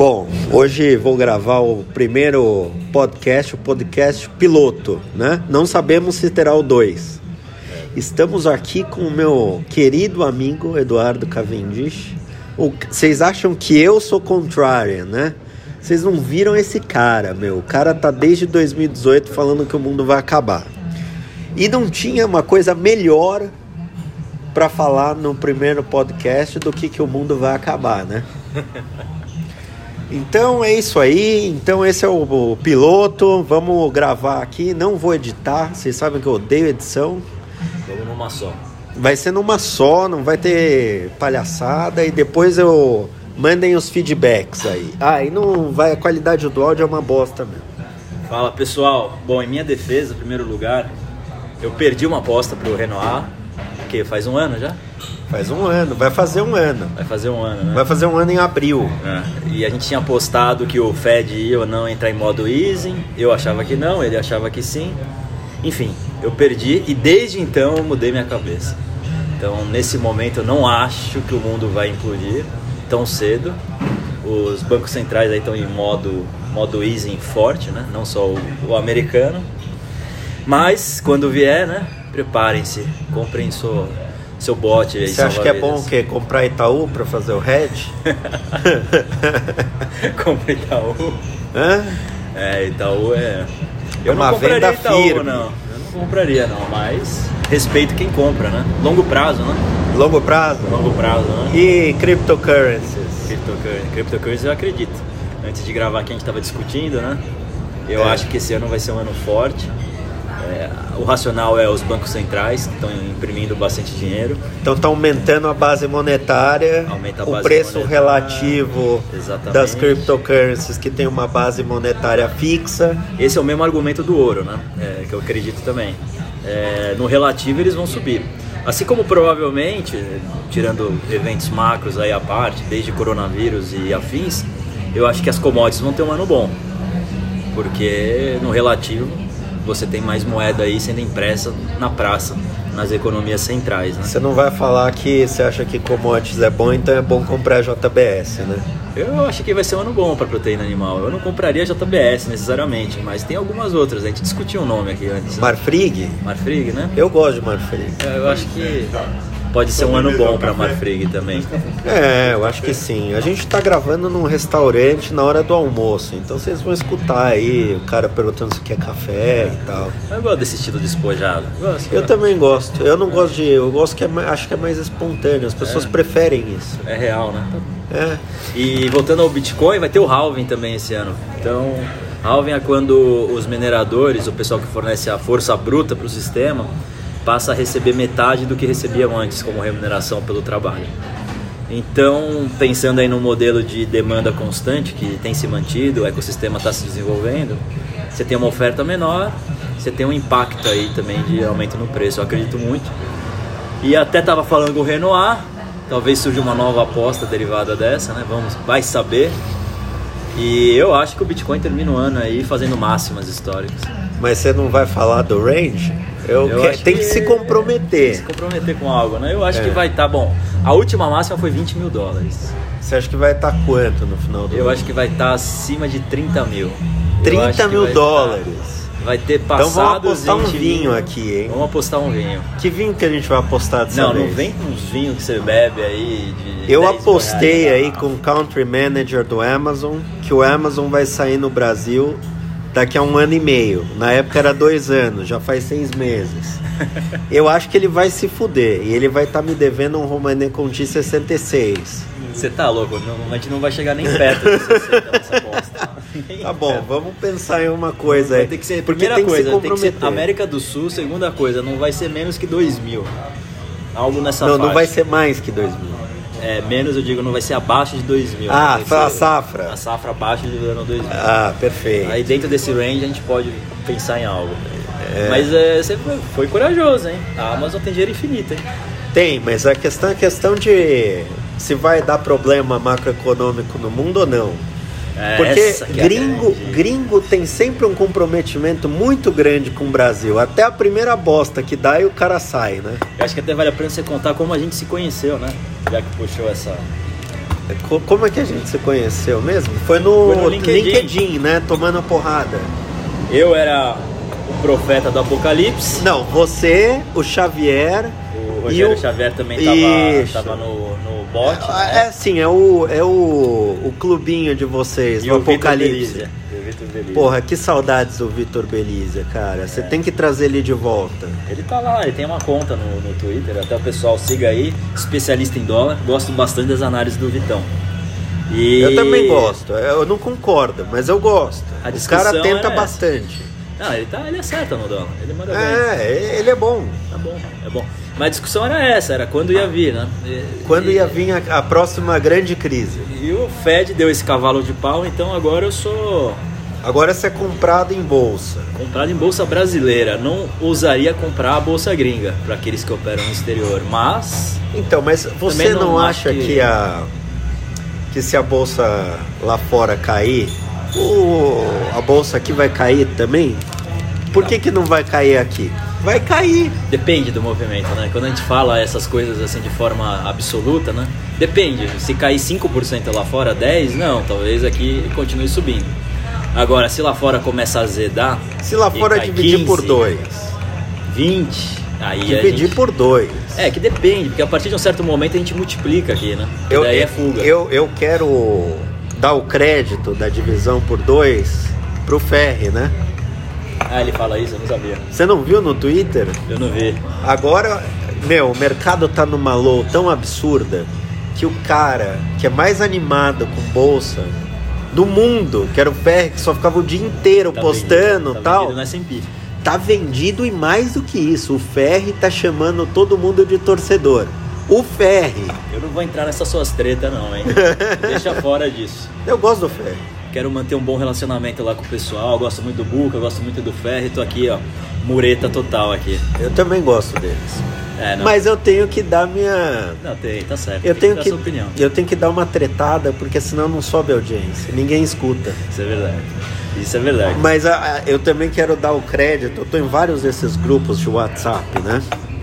Bom, hoje vou gravar o primeiro podcast, o podcast piloto, né? Não sabemos se terá o 2. Estamos aqui com o meu querido amigo Eduardo Cavendish. Vocês acham que eu sou contrarian, né? Vocês não viram esse cara, meu. O cara tá desde 2018 falando que o mundo vai acabar. E não tinha uma coisa melhor para falar no primeiro podcast do que o mundo vai acabar, né? Então é isso aí. Então esse é o piloto. Vamos gravar aqui. Não vou editar. Vocês sabem que eu odeio edição. Vamos numa só. Vai ser numa só. Não vai ter palhaçada. E depois mandem os feedbacks aí. E não vai. A qualidade do áudio é uma bosta mesmo. Fala pessoal. Bom, em minha defesa, em primeiro lugar, eu perdi uma aposta pro Renoir. Que faz um ano já? Faz um ano, vai fazer um ano. Vai fazer um ano, né? Vai fazer um ano em abril. E a gente tinha apostado que o Fed ia ou não entrar em modo easing. Eu achava que não, ele achava que sim. Enfim, eu perdi e desde então eu mudei minha cabeça. Então, nesse momento, eu não acho que o mundo vai implodir tão cedo. Os bancos centrais aí estão em modo easing forte, né? Não só o americano. Mas, quando vier, né? Preparem-se, comprem seu bote aí. Você acha que é bom o quê? Comprar Itaú para fazer o hedge? Compra Itaú. Hã? Itaú é... Eu não compraria venda Itaú, firme. não. Eu não compraria, não, mas respeito quem compra, né? Longo prazo, né? Longo prazo? Longo prazo, né? E cryptocurrencies? Cryptocurrencies eu acredito. Antes de gravar aqui a gente estava discutindo, né? Eu acho que esse ano vai ser um ano forte. O racional é os bancos centrais que estão imprimindo bastante dinheiro. Então está aumentando a base monetária, o preço relativo das cryptocurrencies que tem uma base monetária fixa. Esse é o mesmo argumento do ouro, né? Que eu acredito também. No relativo eles vão subir. Assim como provavelmente, tirando eventos macros aí à parte, desde coronavírus e afins, eu acho que as commodities vão ter um ano bom. Porque no relativo você tem mais moeda aí sendo impressa na praça, nas economias centrais, né? Você não vai falar que você acha que commodities é bom, então é bom comprar JBS, né? Eu acho que vai ser um ano bom para proteína animal. Eu não compraria JBS necessariamente, mas tem algumas outras. A gente discutiu o nome aqui antes. Né? Marfrig? Marfrig, né? Eu gosto de Marfrig. Eu acho que pode ser um ano bom para Marfrig também. Eu acho que sim. A gente tá gravando num restaurante na hora do almoço, então vocês vão escutar aí o cara perguntando se quer café e tal. Eu gosto desse estilo despojado. Eu também gosto. Eu não gosto eu gosto que acho que é mais espontâneo. As pessoas preferem isso. É real, né? E voltando ao Bitcoin, vai ter o halving também esse ano. Então, halving é quando os mineradores, o pessoal que fornece a força bruta para o sistema, passa a receber metade do que recebiam antes como remuneração pelo trabalho. Então, pensando aí no modelo de demanda constante que tem se mantido, o ecossistema está se desenvolvendo, você tem uma oferta menor, você tem um impacto aí também de aumento no preço, eu acredito muito. E até estava falando com o Renoir, talvez surja uma nova aposta derivada dessa, né? Vai saber. E eu acho que o Bitcoin termina o ano aí fazendo máximas históricas. Mas você não vai falar do range? Tem que se comprometer. Tem que se comprometer com algo, né? Eu acho que vai estar bom. A última máxima foi $20 mil. Você acha que vai estar quanto no final do ano? Eu acho que vai estar acima de 30 mil. 30 mil dólares. Vai ter passado. Então vamos apostar um vinho aqui, hein? Vamos apostar um vinho. Que vinho que a gente vai apostar dessa vez? Não vem com uns vinhos que você bebe aí de Eu apostei aí com o Country Manager do Amazon que o Amazon vai sair no Brasil daqui a 1 ano e meio. Na época era 2 anos, já faz 6 meses. Eu acho que ele vai se fuder e ele vai estar me devendo um Romanée Conti 66. Você tá louco, a gente não vai chegar nem perto de 60 nessa aposta. Tá bom, vamos pensar em uma coisa aí. Tem que ser, primeira coisa, tem que ser América do Sul. Segunda coisa, não vai ser menos que 2 mil. Algo nessa faixa. Não vai ser mais que 2 mil. Menos, eu digo, não vai ser abaixo de 2 mil. A safra. A safra abaixo de 2 mil. Perfeito. Aí dentro desse range a gente pode pensar em algo. Mas você foi corajoso, hein? A Amazon tem dinheiro infinito, hein? Tem, mas a questão de se vai dar problema macroeconômico no mundo ou não. Porque gringo tem sempre um comprometimento muito grande com o Brasil. Até a primeira bosta que dá e o cara sai, né? Eu acho que até vale a pena você contar como a gente se conheceu, né? Já que puxou Como é que a gente se conheceu mesmo? Foi no LinkedIn, né? Tomando a porrada. Eu era o profeta do Apocalipse. Não, você, o Xavier... O Rogério Xavier também tava no bot, né? Sim, é o clubinho de vocês, do Apocalipse. Porra, que saudades do Vitor Belizia, cara. Você tem que trazer ele de volta. Ele tá lá, ele tem uma conta no Twitter, até o pessoal siga aí, especialista em dólar. Gosto bastante das análises do Vitão. Eu também gosto, eu não concordo, mas eu gosto. O cara tenta bastante. Não, ele acerta no dólar, ele manda bem. Ele é bom. Tá bom, é bom. Mas a discussão era essa, era quando ia vir, né? Quando ia vir a próxima grande crise. E o Fed deu esse cavalo de pau, então agora eu sou... Agora você é comprado em bolsa. Comprado em bolsa brasileira. Não ousaria comprar a bolsa gringa para aqueles que operam no exterior. Mas... Então, mas você não acha que se a bolsa lá fora cair, a bolsa aqui vai cair também? Por que não vai cair aqui? Vai cair. Depende do movimento, né? Quando a gente fala essas coisas assim de forma absoluta, né? Depende. Se cair 5% lá fora, 10%, não. Talvez aqui continue subindo. Agora, se lá fora começa a azedar... Se lá fora dividir 15, por 2. 20, aí dividir por 2. Que depende, porque a partir de um certo momento a gente multiplica aqui, né? Daí é fuga. Eu quero dar o crédito da divisão por 2 pro Ferri, né? Ele fala isso, eu não sabia. Você não viu no Twitter? Eu não vi. Agora, o mercado tá numa low tão absurda que o cara que é mais animado com bolsa... do mundo, que era o Ferri, que só ficava o dia inteiro postando e tal. Vendido no S&P. Tá vendido, e mais do que isso, o Ferri tá chamando todo mundo de torcedor. O Ferri. Eu não vou entrar nessas suas tretas não, hein? Deixa fora disso. Eu gosto do Ferri. Quero manter um bom relacionamento lá com o pessoal, gosto muito do Buca, gosto muito do Ferri, tô aqui, ó, mureta total aqui. Eu também gosto deles. Mas eu tenho que dar minha... Não, tá certo. Eu tenho que dar sua opinião. Eu tenho que dar uma tretada, porque senão não sobe a audiência. Ninguém escuta. Isso é verdade. Mas eu também quero dar o crédito. Eu tô em vários desses grupos de WhatsApp, né?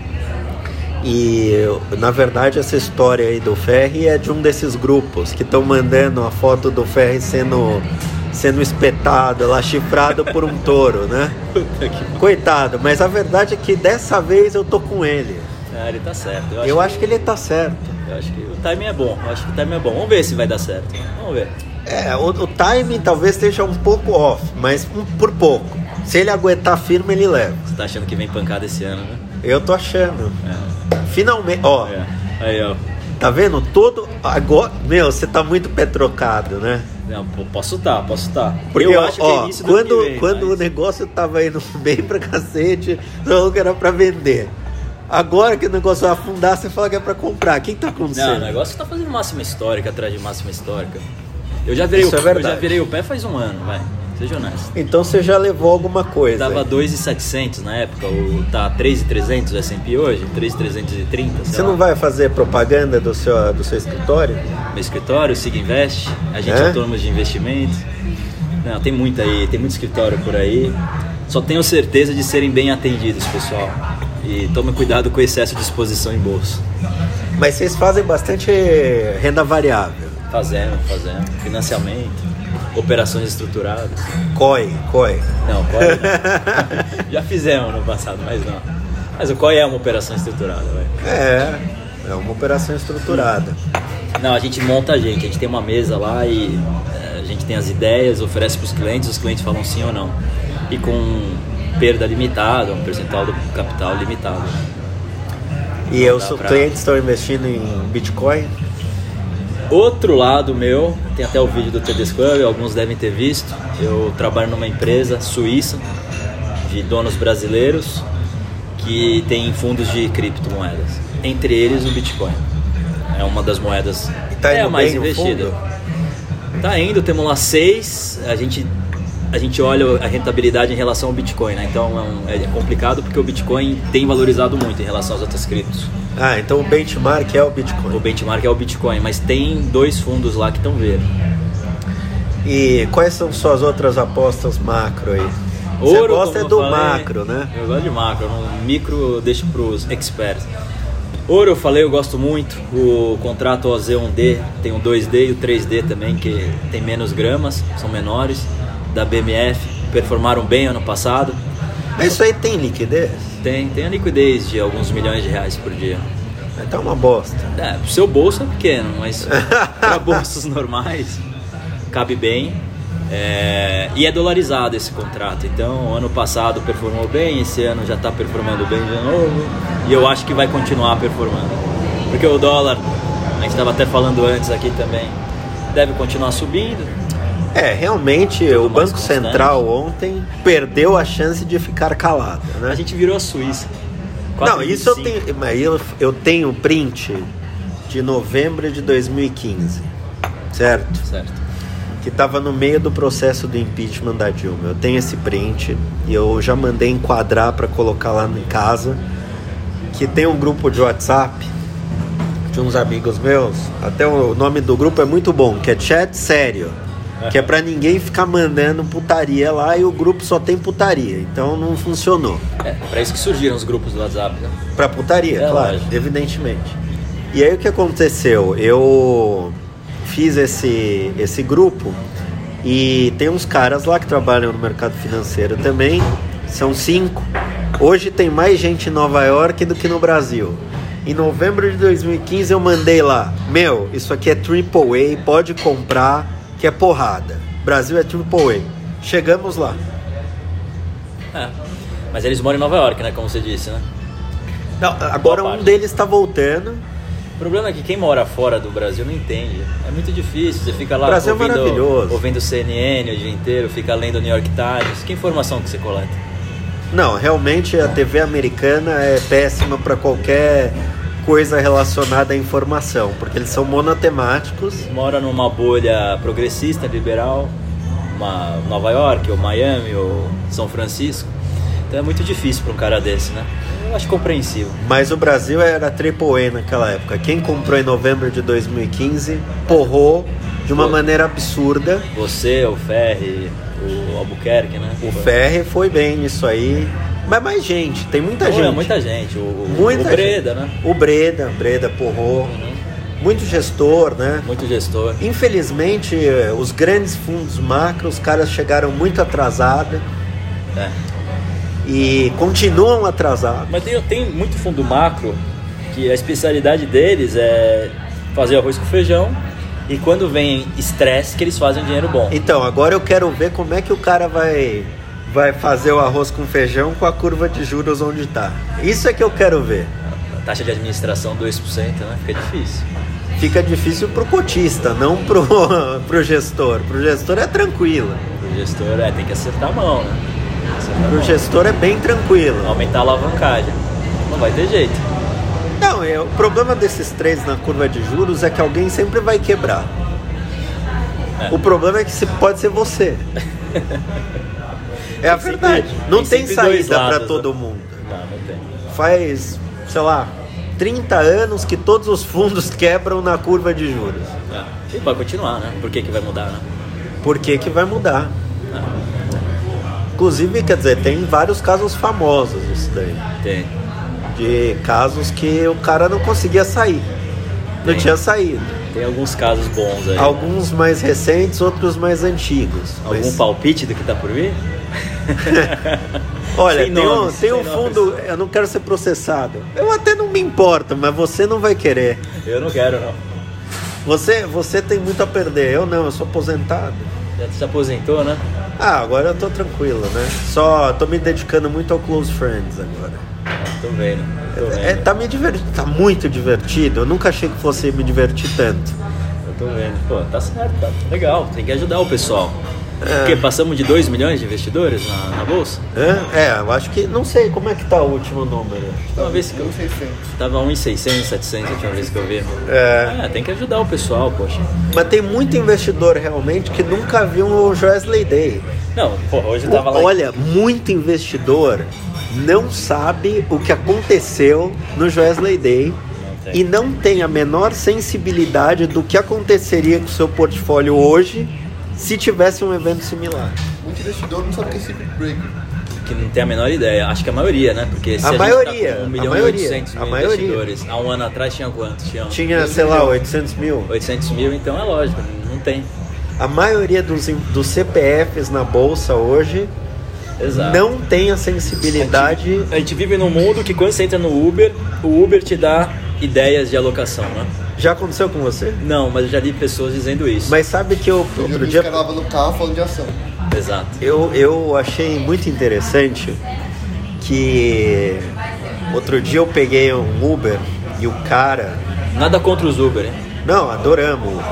E, na verdade, essa história aí do Ferri é de um desses grupos que estão mandando a foto do Ferri sendo espetado, lá chifrado por um touro, né? Coitado, mas a verdade é que dessa vez eu tô com ele. Ele tá certo. Eu acho que ele tá certo. Eu acho que o timing é bom. Vamos ver se vai dar certo. Vamos ver. O timing talvez esteja um pouco off, mas por pouco. Se ele aguentar firme, ele leva. Você tá achando que vem pancada esse ano, né? Eu tô achando. Finalmente, ó. Aí, ó. Tá vendo? Todo... Agora... Você tá muito petrocado, né? Não, posso tá. Porque, eu acho que é início do ano que vem, quando o negócio tava indo bem pra cacete, falou que era pra vender. Agora que o negócio vai afundar, você fala que é pra comprar. O que tá acontecendo? Não, o negócio tá fazendo máxima histórica atrás de máxima histórica. Eu já virei o pé faz um ano, vai. Seja honesto. Então você já levou alguma coisa. Tava 2.700 na época, tá 3.300 o S&P hoje, 3.330. Você não vai fazer propaganda do seu escritório? Meu escritório, Sig Invest, agente autônomo de investimento. Não, tem muito escritório por aí. Só tenho certeza de serem bem atendidos, pessoal. E tome cuidado com o excesso de exposição em bolsa. Mas vocês fazem bastante renda variável? Fazemos. Financiamento. Operações estruturadas. COI. Não, COI não. Já fizemos no passado, mas não. Mas o COI é uma operação estruturada, velho. É uma operação estruturada. Não, a gente monta a gente tem uma mesa lá e a gente tem as ideias, oferece para os clientes falam sim ou não. E com perda limitada, um percentual do capital limitado. E os clientes estão investindo em Bitcoin? Outro lado meu, tem até o vídeo do TDS Club, alguns devem ter visto. Eu trabalho numa empresa suíça de donos brasileiros que tem fundos de criptomoedas, entre eles o Bitcoin. É uma das moedas a mais investida. Tá indo, temos lá 6, a gente olha a rentabilidade em relação ao Bitcoin, né? Então é complicado porque o Bitcoin tem valorizado muito em relação às outras criptos. Então o benchmark é o Bitcoin. O benchmark é o Bitcoin, mas tem 2 fundos lá que estão verde. E quais são suas outras apostas macro aí? Você gosta do macro, né? Eu gosto de macro, no micro eu deixo para os experts. Ouro, eu falei, eu gosto muito. O contrato OZ1D, tem o 2D e o 3D também, que tem menos gramas, são menores. Da BMF, performaram bem ano passado. Mas isso aí tem liquidez? Tem a liquidez de alguns milhões de reais por dia. Então é uma bosta. Pro seu bolso é pequeno, mas para bolsos normais cabe bem. E é dolarizado esse contrato. Então, ano passado performou bem, esse ano já está performando bem de novo. E eu acho que vai continuar performando. Porque o dólar, a gente estava até falando antes aqui também, deve continuar subindo. Realmente o Banco Central ontem perdeu a chance de ficar calado, né? A gente virou a Suíça. Não, isso eu tenho, mas eu tenho print de novembro de 2015, certo? Que estava no meio do processo do impeachment da Dilma. Eu tenho esse print e eu já mandei enquadrar para colocar lá em casa, que tem um grupo de WhatsApp de uns amigos meus, até o nome do grupo é muito bom, que é Chat Sério. Que é pra ninguém ficar mandando putaria lá e o grupo só tem putaria. Então não funcionou. Pra isso que surgiram os grupos do WhatsApp, né? Pra putaria, claro, lógico. Evidentemente. E aí o que aconteceu? Eu fiz esse grupo e tem uns caras lá que trabalham no mercado financeiro também. São 5. Hoje tem mais gente em Nova York do que no Brasil. Em novembro de 2015 eu mandei lá: isso aqui é AAA, pode comprar, que é porrada. Brasil é AAA. Chegamos lá. Mas eles moram em Nova York, né? Como você disse, né? Não, agora um deles está voltando. O problema é que quem mora fora do Brasil não entende. É muito difícil. Você fica lá Brasil ouvindo CNN o dia inteiro, fica lendo New York Times. Que informação que você coleta? Não, realmente a TV americana é péssima para qualquer coisa relacionada à informação, porque eles são monotemáticos. Mora numa bolha progressista, liberal, Nova York, ou Miami, ou São Francisco. Então é muito difícil para um cara desse, né? Eu acho compreensível. Mas o Brasil era AAA naquela época. Quem comprou em novembro de 2015 porrou de uma maneira absurda. Você, o Ferri, o Albuquerque, né? O Ferri foi bem nisso aí. Mas mais gente, tem muita gente. Muita gente. O Breda, né? O Breda porrou. Muito gestor, né? Muito gestor. Infelizmente, os grandes fundos macro, os caras chegaram muito atrasados. E continuam atrasados. Mas tem muito fundo macro que a especialidade deles é fazer arroz com feijão. E quando vem estresse, que eles fazem dinheiro bom. Então, agora eu quero ver como é que o cara vai fazer o arroz com feijão com a curva de juros onde está. Isso é que eu quero ver. A taxa de administração 2%, né? Fica difícil. Fica difícil pro cotista, não pro gestor. Pro gestor é tranquilo. Pro gestor tem que acertar a mão, né? Pro gestor é bem tranquilo. Aumentar a alavancagem. Não vai ter jeito. Não, o problema desses três na curva de juros é que alguém sempre vai quebrar. O problema é que pode ser você. É a verdade. Não tem saída para todo mundo. Não tem. Faz, sei lá, 30 anos que todos os fundos quebram na curva de juros. E vai continuar, né? Por que vai mudar, né? Por que vai mudar? Inclusive, quer dizer, tem vários casos famosos isso daí. Tem. De casos que o cara não conseguia sair. Não tinha saído. Tem alguns casos bons aí. Alguns mais recentes, outros mais antigos. Algum palpite do que tá por vir? Olha, tem um fundo. Eu não quero ser processado. Eu até não me importo, mas você não vai querer. Eu não quero, não. Você tem muito a perder. Eu não, eu sou aposentado. Já se aposentou, né? Agora eu tô tranquilo, né? Só tô me dedicando muito ao Close Friends agora. Tô vendo. Tá muito divertido. Eu nunca achei que fosse me divertir tanto. Eu tô vendo. Pô, tá certo, tá legal. Tem que ajudar o pessoal. Porque passamos de 2 milhões de investidores na bolsa? Eu acho que... Não sei, como é que tá o último número? Uma vez que eu... Tava 1.600, 700 a última vez que eu vi. Tem que ajudar o pessoal, poxa. Mas tem muito investidor realmente que nunca viu o Joesley Day. Não, hoje eu tava lá... Olha, muito investidor não sabe o que aconteceu no Joesley Day e não tem a menor sensibilidade do que aconteceria com o seu portfólio hoje se tivesse um evento similar. Muito investidor não sabe o que é circuit breaker. que não tem a menor ideia. Acho que a maioria, né? Porque se A gente maioria, tá com 1 a milhão e maioria, 800 mil a maioria. investidores, há um ano atrás tinha quantos? Tinha, sei lá, 800 mil. 800 mil, então é lógico, não tem. A maioria dos CPFs na bolsa hoje Exato. não tem a sensibilidade. A gente vive num mundo que quando você entra no Uber, o Uber te dá ideias de alocação, né? Já aconteceu com você? Não, mas eu já li pessoas dizendo isso. Mas sabe que eu Eu outro vi dia os caras no carro falando de ação. Exato. eu achei muito interessante que outro dia eu peguei um Uber e o cara... Nada contra os Uber, hein? Não, adoramos.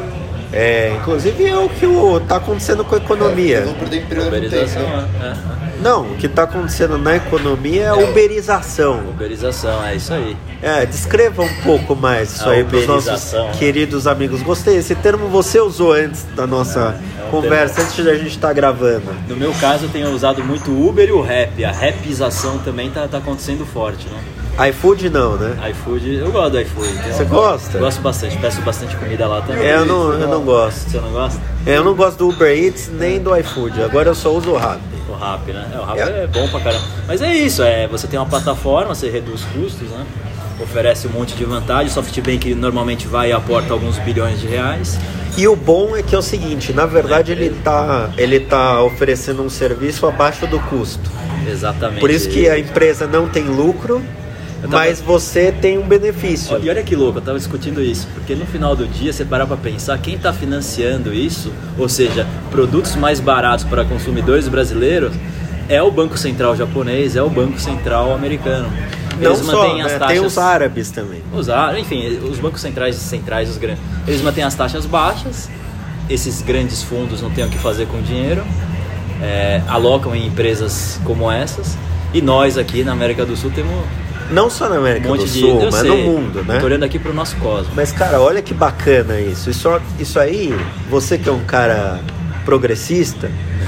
Inclusive é o que tá acontecendo com a economia. Eu vou perder emprego no tempo. Uberização, Não, o que está acontecendo na economia é a uberização. Uberização, é isso aí. Descreva um pouco mais isso A aí para os nossos uberização. queridos amigos. Gostei, esse termo você usou antes da nossa conversa, antes de a gente estar gravando. No meu caso, eu tenho usado muito o Uber e o Rap. A rapização também tá acontecendo forte, né? iFood não, né? iFood, eu gosto do iFood. Você gosta? Gosto bastante, peço bastante comida lá também. Eu não gosto. Você não gosta? Eu não gosto do Uber Eats nem do iFood. Agora eu só uso o Rappi. O Rap, né? O Rap é bom pra caramba. Mas é isso, você tem uma plataforma, você reduz custos, né? Oferece um monte de vantagens. SoftBank normalmente vai e aporta alguns bilhões de reais. E o bom é que é o seguinte, na verdade ele tá oferecendo um serviço abaixo do custo. Exatamente. Por isso que a empresa não tem lucro, mas você tem um benefício. E olha que louco, eu tava discutindo isso, porque no final do dia, você parar pra pensar, quem tá financiando isso, ou seja, produtos mais baratos para consumidores brasileiros, é o Banco Central japonês, é o Banco Central americano. Não só, né? Tem os árabes também. Enfim, os bancos centrais, os grandes, eles mantêm as taxas baixas, esses grandes fundos não têm o que fazer com o dinheiro, alocam em empresas como essas, e nós aqui na América do Sul temos... Não só na América do Sul, mas no mundo, né? Tô olhando aqui pro nosso cosmos. Mas, cara, olha que bacana isso. Isso aí, você que é um cara progressista,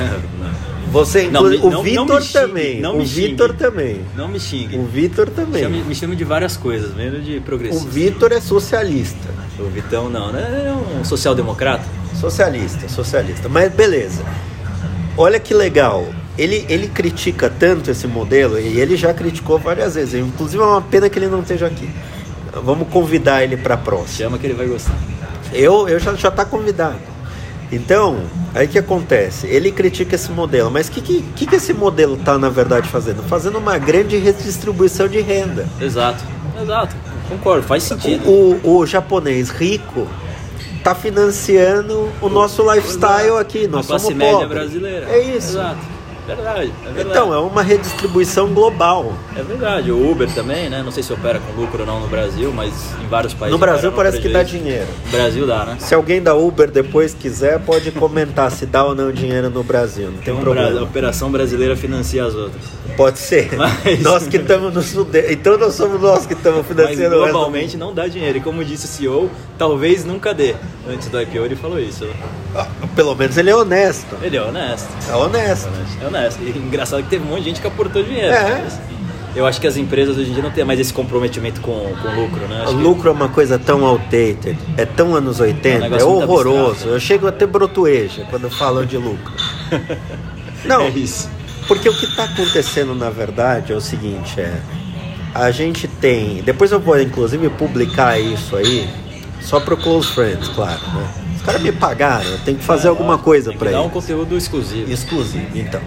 você, o Vitor também. O Vitor também. Não me xingue. O Vitor também. Me chama de várias coisas, menos de progressista. O Vitor é socialista. O Vitão não, né? É um social-democrata. Socialista. Mas beleza. Olha que legal. Ele critica tanto esse modelo, e ele já criticou várias vezes. Inclusive é uma pena que ele não esteja aqui. Vamos convidar ele para a próxima. Chama que ele vai gostar. Eu já tá convidado. Então, aí que acontece? Ele critica esse modelo, mas o que esse modelo tá na verdade fazendo? Fazendo uma grande redistribuição de renda. Exato. Concordo, faz sentido. O japonês rico tá financiando o nosso lifestyle aqui. Nós somos pobres. Classe média brasileira. É isso. Exato. Verdade. Então, é uma redistribuição global. É verdade. O Uber também, né? Não sei se opera com lucro ou não no Brasil, mas em vários países... No Brasil parece que dá dinheiro. No Brasil dá, né? Se alguém da Uber depois quiser, pode comentar se dá ou não dinheiro no Brasil. Não tem problema. A operação brasileira financia as outras. Pode ser. Mas... Nós que estamos no Sudeste. Então nós somos nós que estamos financiando. Mas globalmente não dá dinheiro. E como disse o CEO, talvez nunca dê. Antes do IPO ele falou isso. Pelo menos ele é honesto. Ele é honesto. É honesto. E engraçado que teve um monte de gente que aportou dinheiro. Mas eu acho que as empresas hoje em dia não têm mais esse comprometimento com lucro, né? O lucro é uma coisa tão outdated, é tão anos 80, é horroroso. Abstrato, né? Eu chego a ter brotueja quando falam de lucro. Não, é isso. Porque o que está acontecendo na verdade é o seguinte, a gente tem, depois eu vou inclusive publicar isso aí, só para o Close Friends, claro, né? Os caras me pagaram, eu tenho que fazer alguma coisa para eles. Dar um conteúdo exclusivo. Então.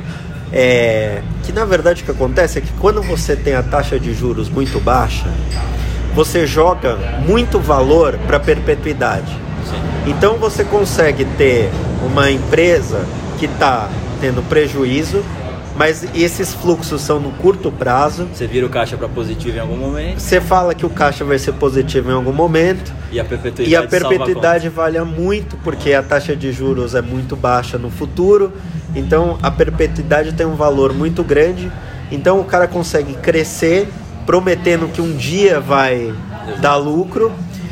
Que na verdade o que acontece é que quando você tem a taxa de juros muito baixa, você joga muito valor para perpetuidade. Sim. Então você consegue ter uma empresa que está tendo prejuízo, mas esses fluxos são no curto prazo. Você vira o caixa para positivo em algum momento. Você fala que o caixa vai ser positivo em algum momento. E a perpetuidade vale muito, porque a taxa de juros é muito baixa no futuro. Então a perpetuidade tem um valor muito grande. Então o cara consegue crescer, prometendo que um dia vai dar lucro.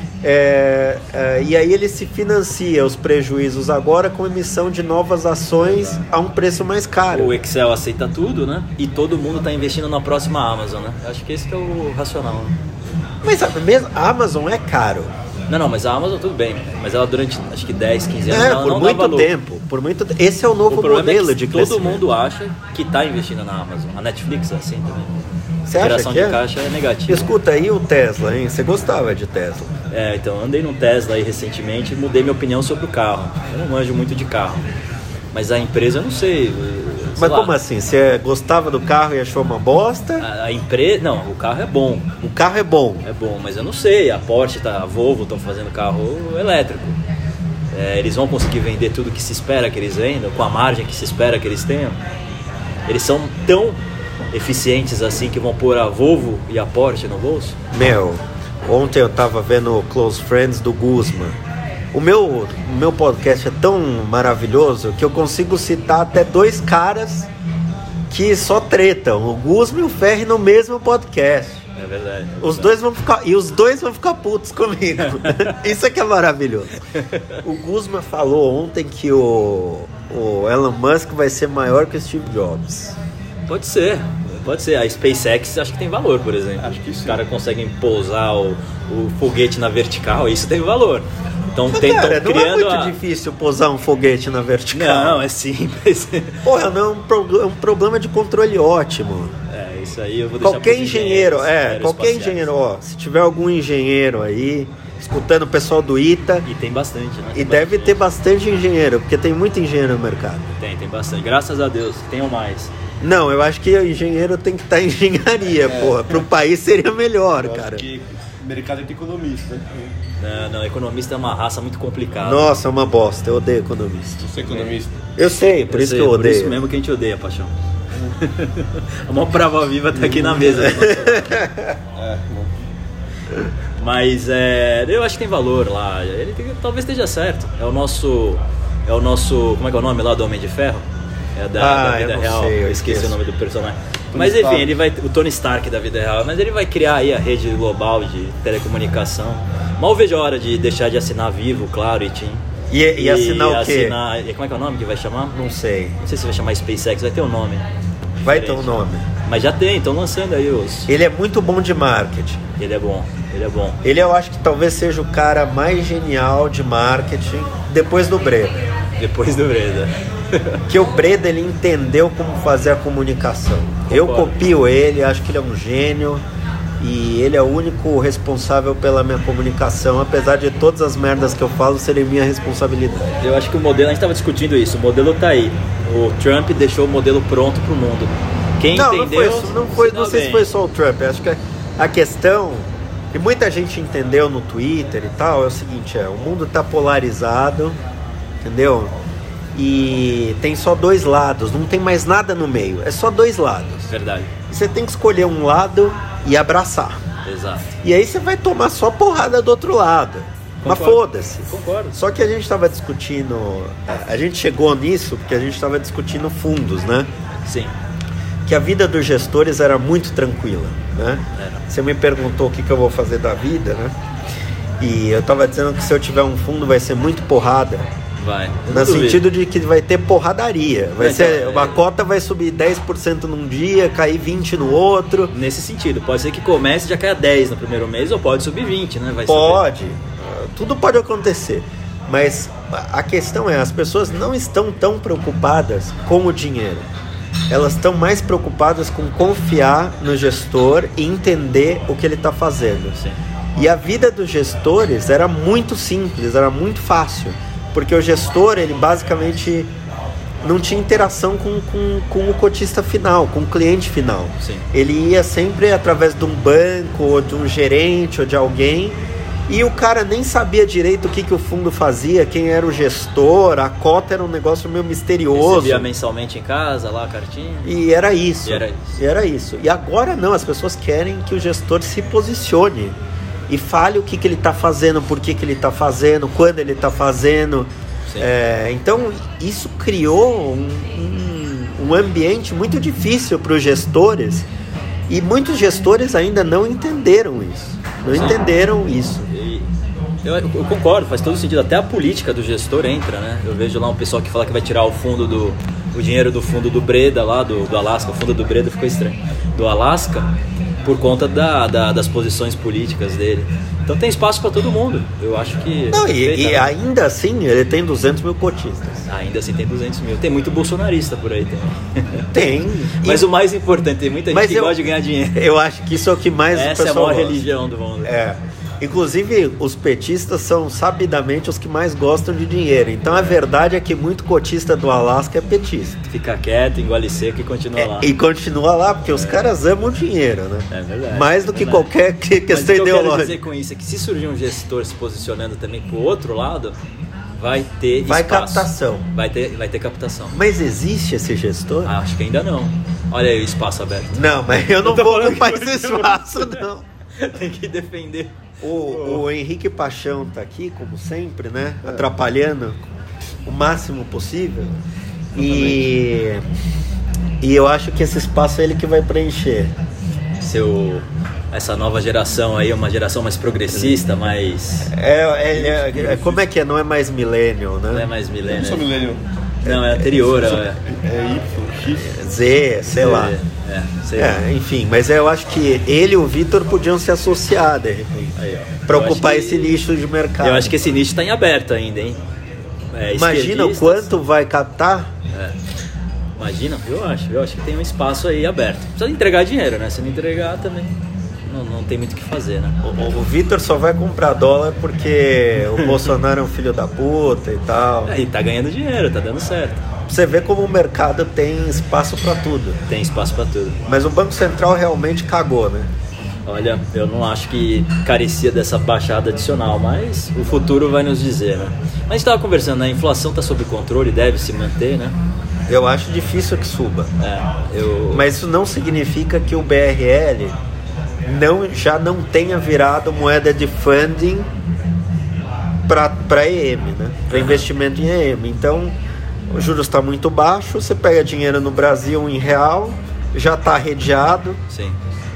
E aí ele se financia os prejuízos agora com emissão de novas ações a um preço mais caro. O Excel aceita tudo, né? E todo mundo está investindo na próxima Amazon, né? Acho que esse que é o racional, né? Mas mesmo a Amazon é caro. Não, mas a Amazon tudo bem. Mas ela durante, acho que 10, 15 anos, ela por não muito dá valor. tempo. Esse é o novo modelo de todo crescimento. mundo acha que está investindo na Amazon. A Netflix é assim também. Você A acha geração que de caixa é negativa. Escuta aí o Tesla, hein? Você gostava de Tesla? Então, andei num Tesla aí recentemente e mudei minha opinião sobre o carro. Eu não manjo muito de carro. Mas a empresa eu não sei. Mas como assim? Você gostava do carro e achou uma bosta? A empresa... Não, o carro é bom. O carro é bom. É bom, mas eu não sei. A Porsche, a Volvo estão fazendo carro elétrico. Eles vão conseguir vender tudo que se espera que eles vendam, com a margem que se espera que eles tenham. Eles são tão eficientes assim que vão pôr a Volvo e a Porsche no bolso? Ontem eu tava vendo Close Friends do Guzman. O meu podcast é tão maravilhoso que eu consigo citar até 2 caras que só tretam, o Guzman e o Ferri no mesmo podcast. É verdade. Os dois vão ficar putos comigo. Isso é que é maravilhoso. O Guzman falou ontem que o Elon Musk vai ser maior que o Steve Jobs. Pode ser. A SpaceX acho que tem valor, por exemplo. Acho que sim. Os caras conseguem pousar o foguete na vertical, isso tem valor. Então Mas, tentam cara, não criando é muito difícil pousar um foguete na vertical. Não, é simples. Porra, não é um problema de controle ótimo. Isso aí eu vou deixar Qualquer pros engenheiro, qualquer aeroespaciais. engenheiro, se tiver algum engenheiro aí, escutando o pessoal do ITA, E tem bastante, né? e deve ter bastante engenheiro, porque tem muito engenheiro no mercado. Tem bastante. Graças a Deus, tenham mais. Não, eu acho que o engenheiro tem que estar em engenharia, porra. Pro país seria melhor, Eu cara. acho que mercado é de economista. Não, economista é uma raça muito complicada. Nossa, é uma bosta, eu odeio economista. Você é economista? Eu sei, por isso sei, que eu Por odeio. isso mesmo que a gente odeia, Paixão. A maior prova viva tá aqui na mesa. Mas eu acho que tem valor lá. Talvez esteja certo. É o nosso. Como é que é o nome lá do Homem de Ferro? É da vida eu não real. sei, eu esqueci esqueço. o nome do personagem. Mas enfim, Stark. o Tony Stark da vida real. Mas ele vai criar aí a rede global de telecomunicação. Mal vejo a hora de deixar de assinar Vivo, Claro e TIM. E assinar o quê? Como é que é o nome que vai chamar? Não sei. Não sei se vai chamar SpaceX, vai ter um nome. Vai ter um nome. Mas já tem, estão lançando aí os. Ele é muito bom de marketing. Ele é bom. Ele eu acho que talvez seja o cara mais genial de marketing depois do Breda. Depois do Breda. Que o Breda ele entendeu como fazer a comunicação. Eu copio ele, acho que ele é um gênio. E ele é o único responsável pela minha comunicação, apesar de todas as merdas que eu falo serem minha responsabilidade. Eu acho que o modelo, a gente estava discutindo isso, o modelo tá aí. O Trump deixou o modelo pronto pro mundo. Quem entendeu? Não sei se foi só o Trump. Acho que a questão que muita gente entendeu no Twitter e tal é o seguinte: o mundo tá polarizado, entendeu? E tem só 2 lados, não tem mais nada no meio, é só 2 lados. Verdade. E você tem que escolher um lado e abraçar. Exato. E aí você vai tomar só porrada do outro lado. Mas foda-se. Concordo. Só que a gente estava discutindo, a gente chegou nisso porque a gente estava discutindo fundos, né? Sim. Que a vida dos gestores era muito tranquila, né? Você me perguntou o que eu vou fazer da vida, né? E eu estava dizendo que se eu tiver um fundo vai ser muito porrada. Vai. No sentido de que vai ter porradaria. Uma cota vai subir 10% num dia, cair 20% no outro. Nesse sentido, pode ser que comece e já caia 10 no primeiro mês, ou pode subir 20, né? Pode. Tudo pode acontecer. Mas a questão é, as pessoas não estão tão preocupadas com o dinheiro. Elas estão mais preocupadas com confiar no gestor e entender o que ele está fazendo. Sim. E a vida dos gestores era muito simples, era muito fácil. Porque o gestor, ele basicamente não tinha interação com o cotista final, com o cliente final. Sim. Ele ia sempre através de um banco, ou de um gerente, ou de alguém, e o cara nem sabia direito o que o fundo fazia, quem era o gestor, a cota era um negócio meio misterioso. Recebia mensalmente em casa, lá a cartinha. E era isso. E era isso. E agora não, as pessoas querem que o gestor se posicione e fale o que ele está fazendo, por que ele está fazendo, quando ele está fazendo. Então isso criou um ambiente muito difícil para os gestores, e muitos gestores ainda não entenderam isso. Eu concordo, faz todo sentido. Até a política do gestor entra, né? Eu vejo lá um pessoal que fala que vai tirar o dinheiro do fundo do Breda lá, do Alasca. O fundo do Breda ficou estranho. Do Alasca. por conta das posições políticas dele. Então tem espaço para todo mundo. Eu acho que... Não, e ainda assim ele tem 200 mil cotistas. Ainda assim tem 200 mil. Tem muito bolsonarista por aí também. Tem. Mas o mais importante, tem muita gente que gosta de ganhar dinheiro. Eu acho que isso é o que mais Essa o pessoal é a maior gosta. religião do mundo. Inclusive, os petistas são sabidamente os que mais gostam de dinheiro. Então, a verdade é que muito cotista do Alasca é petista. Fica quieto, engole seco e continua lá. E continua lá, porque os caras amam dinheiro, né? É verdade. Mais do que qualquer questão Mas o que eu ideológica. quero dizer com isso é que se surgir um gestor se posicionando também pro outro lado, vai ter Vai espaço. captação. Vai ter captação. Mas existe esse gestor? Acho que ainda não. Olha aí o espaço aberto. Não, mas eu não tô vou falando ocupar que esse você não espaço, precisa. não. Tem que defender. O Henrique Paixão tá aqui, como sempre, né? Atrapalhando o máximo possível. E eu acho que esse espaço é ele que vai preencher. Essa nova geração aí, uma geração mais progressista, mais... Como é que é? Não é mais millennial, né? Não é mais Eu não milênio. sou milênio. Não, é anterior. É Y, X. Z, sei lá. Sei lá. Enfim, mas eu acho que ele e o Vitor podiam se associar, de repente, Aí, ó. para Eu ocupar acho que- esse nicho de mercado. Eu acho que esse nicho está em aberto ainda, hein? Imagina o Esquerdistas. quanto vai captar. Imagina, eu acho que tem um espaço aí aberto. Precisa entregar dinheiro, né? Se não entregar também não tem muito o que fazer, né? O Vitor só vai comprar dólar porque o Bolsonaro é um filho da puta e tal. E tá ganhando dinheiro, tá dando certo. Você vê como o mercado tem espaço para tudo. Tem espaço pra tudo. Mas o Banco Central realmente cagou, né? Olha, eu não acho que carecia dessa baixada adicional, mas o futuro vai nos dizer, né? Mas a gente estava conversando, né? A inflação está sob controle, deve se manter, né? Eu acho difícil que suba. Mas isso não significa que o BRL já não tenha virado moeda de funding para EM, né? Para investimento em EM. Então, o juros está muito baixo, você pega dinheiro no Brasil em real, já está arrediado, sim,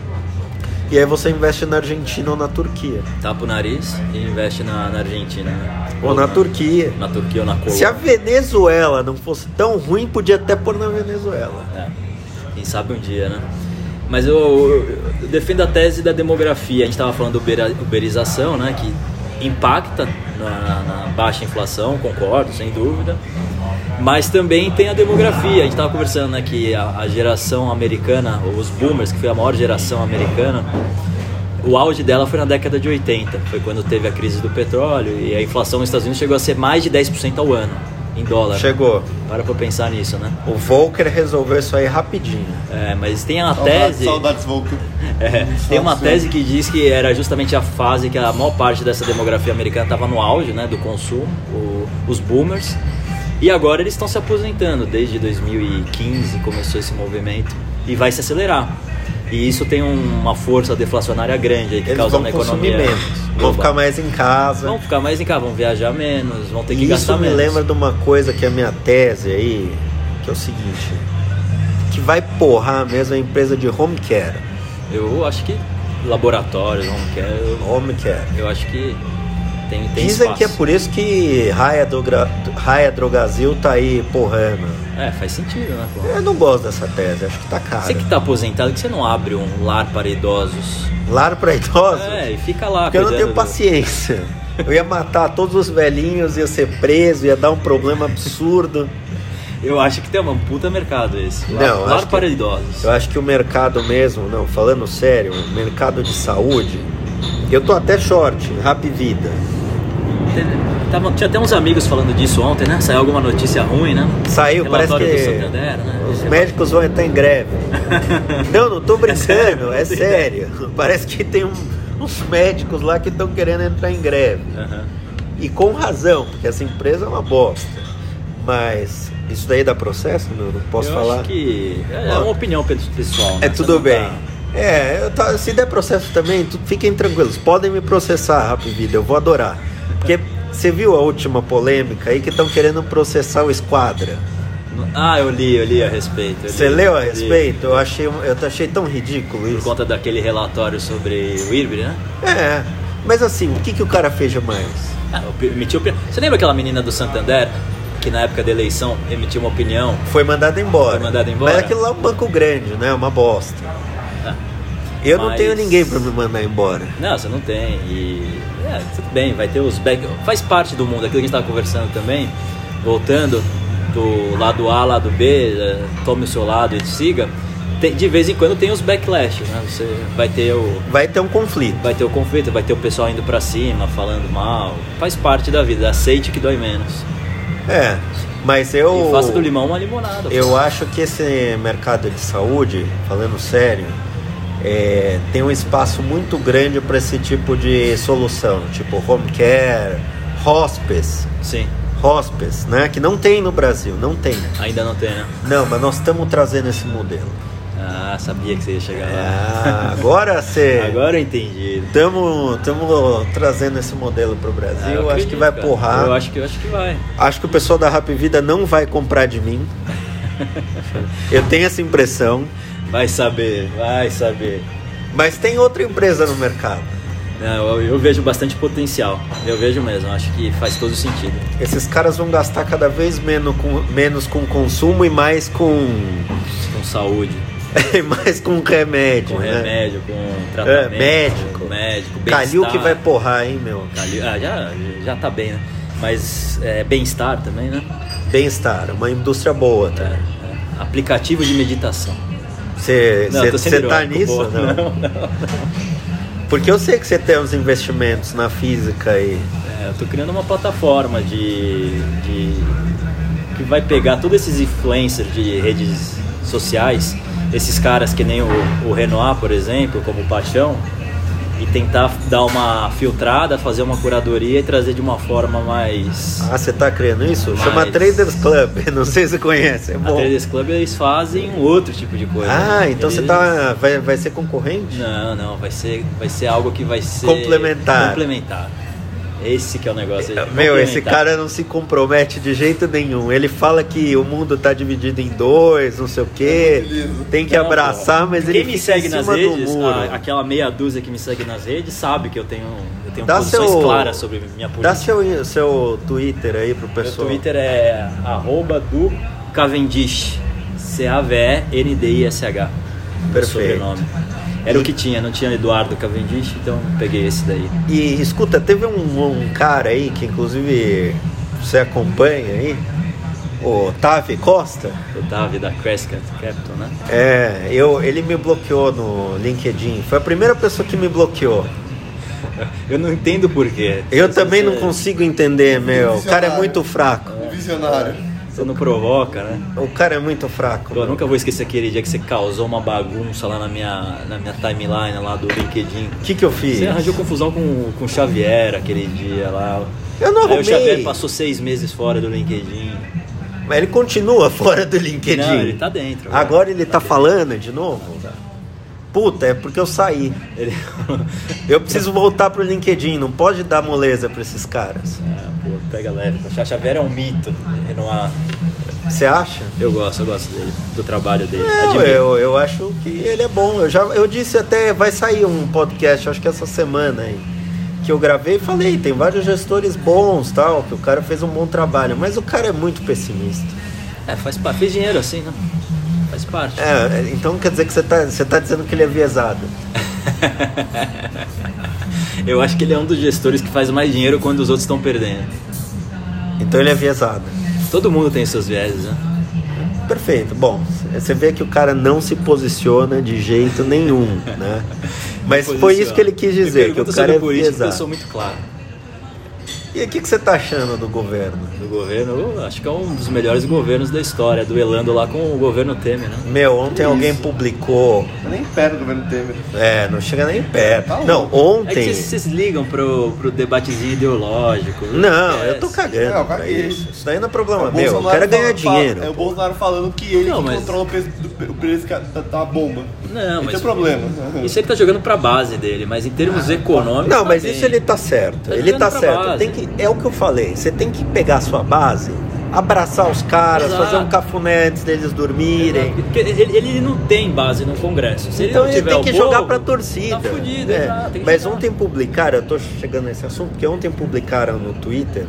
e aí você investe na Argentina ou na Turquia. tapa o nariz e investe na Argentina, né? Ou na Turquia. Na Turquia ou na Colômbia. Se a Venezuela não fosse tão ruim, podia até pôr na Venezuela. Quem sabe um dia, né? Mas eu defendo a tese da demografia. A gente estava falando da uberização, né? Que impacta na baixa inflação, concordo, sem dúvida. Mas também tem a demografia. A gente estava conversando, né, que a geração americana, os boomers, que foi a maior geração americana, o auge dela foi na década de 80. Foi quando teve a crise do petróleo e a inflação nos Estados Unidos chegou a ser mais de 10% ao ano, em dólar. Chegou. Para pra pensar nisso, né? O Volcker resolveu isso aí rapidinho. Mas tem uma tese... Saudades, Volker. Tem uma tese que diz que era justamente a fase que a maior parte dessa demografia americana estava no auge, né, do consumo, os boomers. E agora eles estão se aposentando. Desde 2015 começou esse movimento e vai se acelerar. E isso tem uma força deflacionária grande aí que Eles causa vão na consumir economia. menos, vão global. ficar mais em casa. Vão ficar mais em casa, vão viajar menos, vão ter que E gastar isso me menos. lembra de uma coisa que é a minha tese aí, que é o seguinte, que vai porrar mesmo a empresa de home care. Eu acho que laboratórios, Home care. eu acho que tem Dizem espaço. que é por isso que Raia Drogasil tá aí porrando. Faz sentido, né, pô? Eu não gosto dessa tese, acho que tá caro. Você que tá aposentado, que você não abre um lar para idosos? Lar pra idosos? E fica lá. Porque eu não tenho cuidando paciência. Eu ia matar todos os velhinhos, ia ser preso, ia dar um problema absurdo. Eu acho que tem um puta mercado esse. Não, Lar acho para que- idosos. Eu acho que o mercado mesmo, não, falando sério, o mercado de saúde, eu tô até short, Rap Vida. Tinha até uns amigos falando disso ontem, né? Saiu alguma notícia ruim, né? Saiu, parece Relatório que do Santander, né? os médicos vão entrar em greve. Não tô brincando, é sério? sério. Parece que tem uns médicos lá que estão querendo entrar em greve. Aham. E com razão, porque essa empresa é uma bosta. Mas isso daí dá processo? Não posso Eu falar? acho que é uma opinião pessoal, né? É Você tudo não bem. tá- Se der processo também, fiquem tranquilos. Podem me processar, Rap Vida, eu vou adorar. Porque você viu a última polêmica aí que estão querendo processar o Esquadra? Eu li a respeito. Você leu a li. respeito? Eu achei tão ridículo Por isso. conta daquele relatório sobre o IRB, né? Mas assim, o que o cara fez demais? Você lembra aquela menina do Santander que na época da eleição emitiu uma opinião? Foi mandado embora. Foi mandado embora? Mas aquilo lá é um banco grande, né? Uma bosta. Eu não tenho ninguém pra me mandar embora. Não, você não tem. E tudo bem, vai ter os back. Faz parte do mundo, aquilo que a gente estava conversando também, voltando do lado A, lado B, tome o seu lado e siga. De vez em quando tem os backlashes, né? Você vai ter um conflito. Vai ter o conflito, vai ter o pessoal indo pra cima, falando mal. Faz parte da vida, aceite que dói menos. Mas E faça do limão uma limonada. Eu acho que esse mercado de saúde, falando sério, tem um espaço muito grande para esse tipo de solução, tipo home care, hospice. Sim. Hospice, né? Que não tem no Brasil, não tem. Ainda não tem, né? Não, mas nós estamos trazendo esse modelo. Ah, sabia que você ia chegar lá. Agora você... Agora eu entendi. Estamos trazendo esse modelo pro Brasil. Eu acho que vai porrar. Eu acho que vai. Acho que o pessoal da Rap Vida não vai comprar de mim. Eu tenho essa impressão. Vai saber. Mas tem outra empresa no mercado. Não, eu vejo bastante potencial. Eu vejo mesmo, acho que faz todo sentido. Esses caras vão gastar cada vez menos com consumo e mais com saúde. Mais com remédio. Com né? Remédio, com tratamento. Médico, Calil que vai porrar, hein, meu? Calil, já tá bem, né? Mas bem-estar também, né? Bem-estar, uma indústria boa, tá? Aplicativo de meditação. Você tá nisso? Não. Porque eu sei que você tem uns investimentos na física aí. Eu tô criando uma plataforma que vai pegar todos esses influencers de redes sociais, esses caras que nem o Renoir, por exemplo, como o Paixão, e tentar dar uma filtrada, fazer uma curadoria e trazer de uma forma mais... Ah, você tá criando isso? Chama Traders Club, não sei se você conhece, é bom. A Traders Club, eles fazem um outro tipo de coisa. Então você vai ser concorrente? Não, vai ser algo que vai ser... Complementar. Esse que é o negócio. Esse cara não se compromete de jeito nenhum. Ele fala que o mundo tá dividido em dois, não sei o quê. Tem que abraçar, mas ele me segue nas redes, aquela meia dúzia que me segue nas redes, sabe que eu tenho posições claras sobre minha política. Dá seu Twitter aí pro pessoal. Meu Twitter é @do Cavendish. CAVENDISH. Perfeito. Sobrenome. Era o que tinha, não tinha Eduardo Cavendish, então peguei esse daí. E escuta, teve um cara aí que inclusive você acompanha aí, o Tavi Costa. O Tavi da Crescent Capital, né? Ele me bloqueou no LinkedIn. Foi a primeira pessoa que me bloqueou. Eu não entendo por quê. Eu também não consigo entender, meu. O cara é muito fraco. Visionário. Você não provoca, né? O cara é muito fraco. Eu nunca vou esquecer aquele dia que você causou uma bagunça lá na minha timeline lá do LinkedIn. O que eu fiz? Você arranjou confusão com o Xavier aquele dia lá. Eu não arrumei. Aí o Xavier passou 6 meses fora do LinkedIn. Mas ele continua fora do LinkedIn. Não, ele tá dentro. Agora ele tá falando de novo? Puta, é porque eu saí. Eu preciso voltar pro LinkedIn, não pode dar moleza pra esses caras. Pega leve. O Xavier é um mito. Você acha? Eu gosto dele, do trabalho dele. Eu acho que ele é bom. Eu disse até, vai sair um podcast, acho que essa semana aí, que eu gravei e falei, tem vários gestores bons, tal, que o cara fez um bom trabalho, mas o cara é muito pessimista. Faz parte, fez dinheiro assim, né? Faz parte. Então quer dizer que você tá dizendo que ele é viesado. Eu acho que ele é um dos gestores que faz mais dinheiro quando os outros estão perdendo. Então ele é viesado. Todo mundo tem seus vieses, né? Perfeito. Bom, você vê que o cara não se posiciona de jeito nenhum, né? Mas foi isso que ele quis dizer, que o cara é viesado. Eu sou muito claro. E o que você tá achando do governo? Do governo, eu acho que é um dos melhores governos da história, duelando lá com o governo Temer, né? Ontem alguém publicou... Não é nem perto do governo Temer. Não chega nem perto. Tá não, ontem... É que vocês ligam pro debatezinho ideológico. Não, eu tô cagando pra isso. Isso daí não é problema meu, eu quero ganhar dinheiro. É o Bolsonaro falando que ele controla o preço da bomba. Não, mas... Esse é o problema. Isso ele tá jogando pra base dele, mas em termos econômicos... Não, mas isso ele tá certo. Ele tá certo. É o que eu falei, você tem que pegar a sua base, abraçar os caras, fazer um cafuné antes deles dormirem. Porque ele não tem base no Congresso. Se então ele tem que jogar pra torcida. Tá fudido, Mas ontem publicaram, eu tô chegando nesse assunto, porque ontem publicaram no Twitter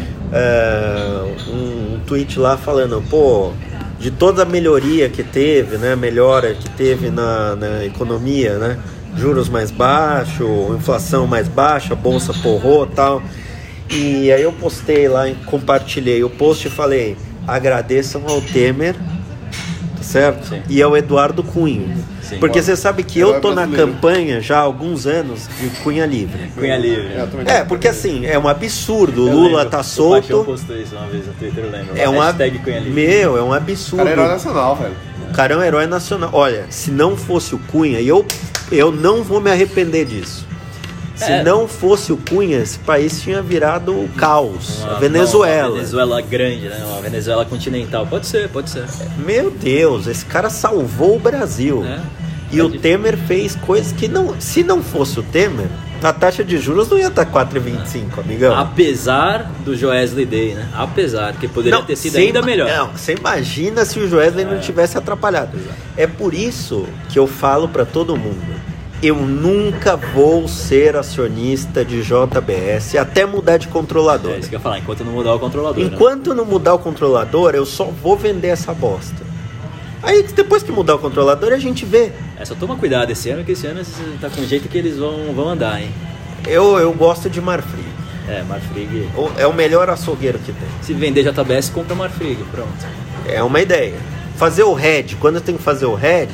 um tweet lá falando, de toda a melhoria que teve, né, melhora que teve na economia, né, juros mais baixos, inflação mais baixa, bolsa porrou e tal. E aí eu postei lá, compartilhei o post e falei, agradeçam ao Temer, tá certo? Sim. E ao Eduardo Cunha. Sim. Porque você sabe que eu tô na campanha já há alguns anos de Cunha Livre. Cunha Livre. Porque assim, é um absurdo, o Eu Lula lembro. tá O solto. Paixão postou isso uma vez no Twitter, eu lembro. É Hashtag Cunha Livre. é um absurdo. Cara, é herói nacional, velho. O cara é um herói nacional. Olha, se não fosse o Cunha, eu não vou me arrepender disso. Se não fosse o Cunha, esse país tinha virado o caos. A Venezuela. Uma Venezuela grande, né? Uma Venezuela continental. Pode ser. Meu Deus, esse cara salvou o Brasil. E o Temer fez coisas que não... Se não fosse o Temer, a taxa de juros não ia estar 4,25, amigão. Apesar do Joesley Day, né? Apesar, que poderia ter sido ainda melhor. Não, você imagina se o Joesley não tivesse atrapalhado. Exato. É por isso que eu falo para todo mundo. Eu nunca vou ser acionista de JBS até mudar de controlador. É isso que eu ia falar, enquanto não mudar o controlador. Enquanto não mudar o controlador, eu só vou vender essa bosta. Aí depois que mudar o controlador, a gente vê. Só toma cuidado esse ano, que esse ano tá com jeito que eles vão andar, hein? Eu gosto de Marfrig. Marfrig. É o melhor açougueiro que tem. Se vender JBS, compra Marfrig, pronto. É uma ideia. Fazer o head, quando eu tenho que fazer o head,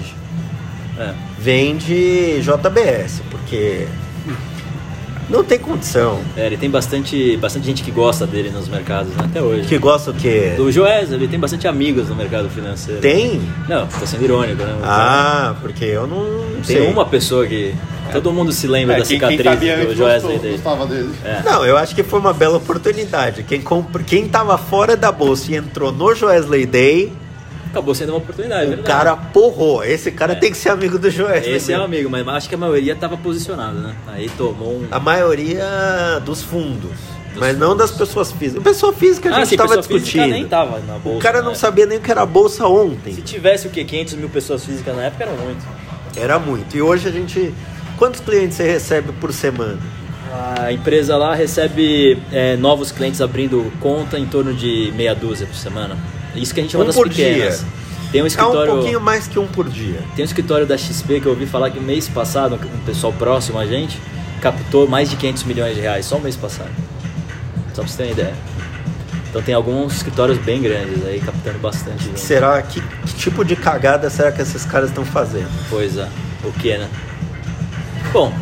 vende JBS, porque não tem condição. Ele tem bastante gente que gosta dele nos mercados, né? Até hoje. Que gosta o quê? Do Joesley, ele tem bastante amigos no mercado financeiro. Tem? Não, tá sendo irônico, né? Porque eu não tem sei. uma pessoa que todo mundo se lembra da cicatriz do Joesley dele. Não, eu acho que foi uma bela oportunidade. Quem tava fora da bolsa e entrou no Joesley Day, acabou sendo uma oportunidade, o cara porrou. Esse cara tem que ser amigo do Joesley. Esse é um amigo, mas acho que a maioria tava posicionada, né? Aí tomou A maioria dos fundos. Mas não das pessoas físicas. Pessoa física a gente tava discutindo. Nem tava na bolsa, o cara não sabia nem o que era bolsa ontem. Se tivesse 500 mil pessoas físicas na época, era muito. Era muito. E hoje a gente... Quantos clientes você recebe por semana? A empresa lá recebe novos clientes abrindo conta em torno de meia dúzia por semana. Isso que a gente chama das pequenas. Dia. Tem um escritório, um pouquinho mais que um por dia. Tem um escritório da XP que eu ouvi falar que mês passado, um pessoal próximo a gente, captou mais de 500 milhões de reais, só o mês passado. Só pra você ter uma ideia. Então tem alguns escritórios bem grandes aí, captando bastante. Será? Que tipo de cagada será que esses caras estão fazendo? Pois é, o que, né? Bom,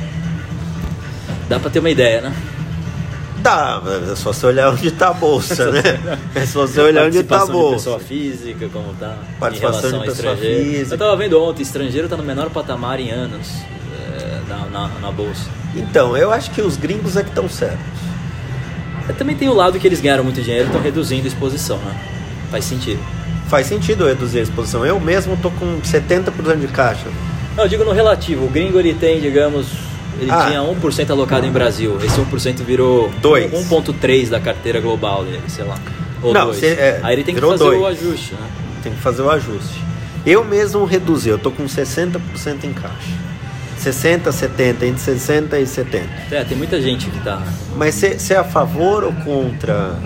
dá pra ter uma ideia, né? Dá, é só você olhar onde tá a bolsa, né? É só você olhar onde tá a bolsa. Participação de pessoa física, como tá Participação em relação de ao pessoa estrangeiro. física. Eu tava vendo ontem, estrangeiro tá no menor patamar em anos na bolsa. Então, eu acho que os gringos é que estão certos. Também tem o lado que eles ganharam muito dinheiro e estão reduzindo a exposição, né? Faz sentido. Faz sentido reduzir a exposição. Eu mesmo tô com 70% de caixa. Não, eu digo no relativo. O gringo, ele tem, digamos... Ele tinha 1% alocado em Brasil. Esse 1% virou 1,3% da carteira global dele, sei lá. Ou 2%. Aí ele tem que fazer o ajuste, né? Tem que fazer o ajuste. Eu mesmo reduzi. Eu tô com 60% em caixa. 60, 70, entre 60 e 70. Tem muita gente que tá... Mas você é a favor ou contra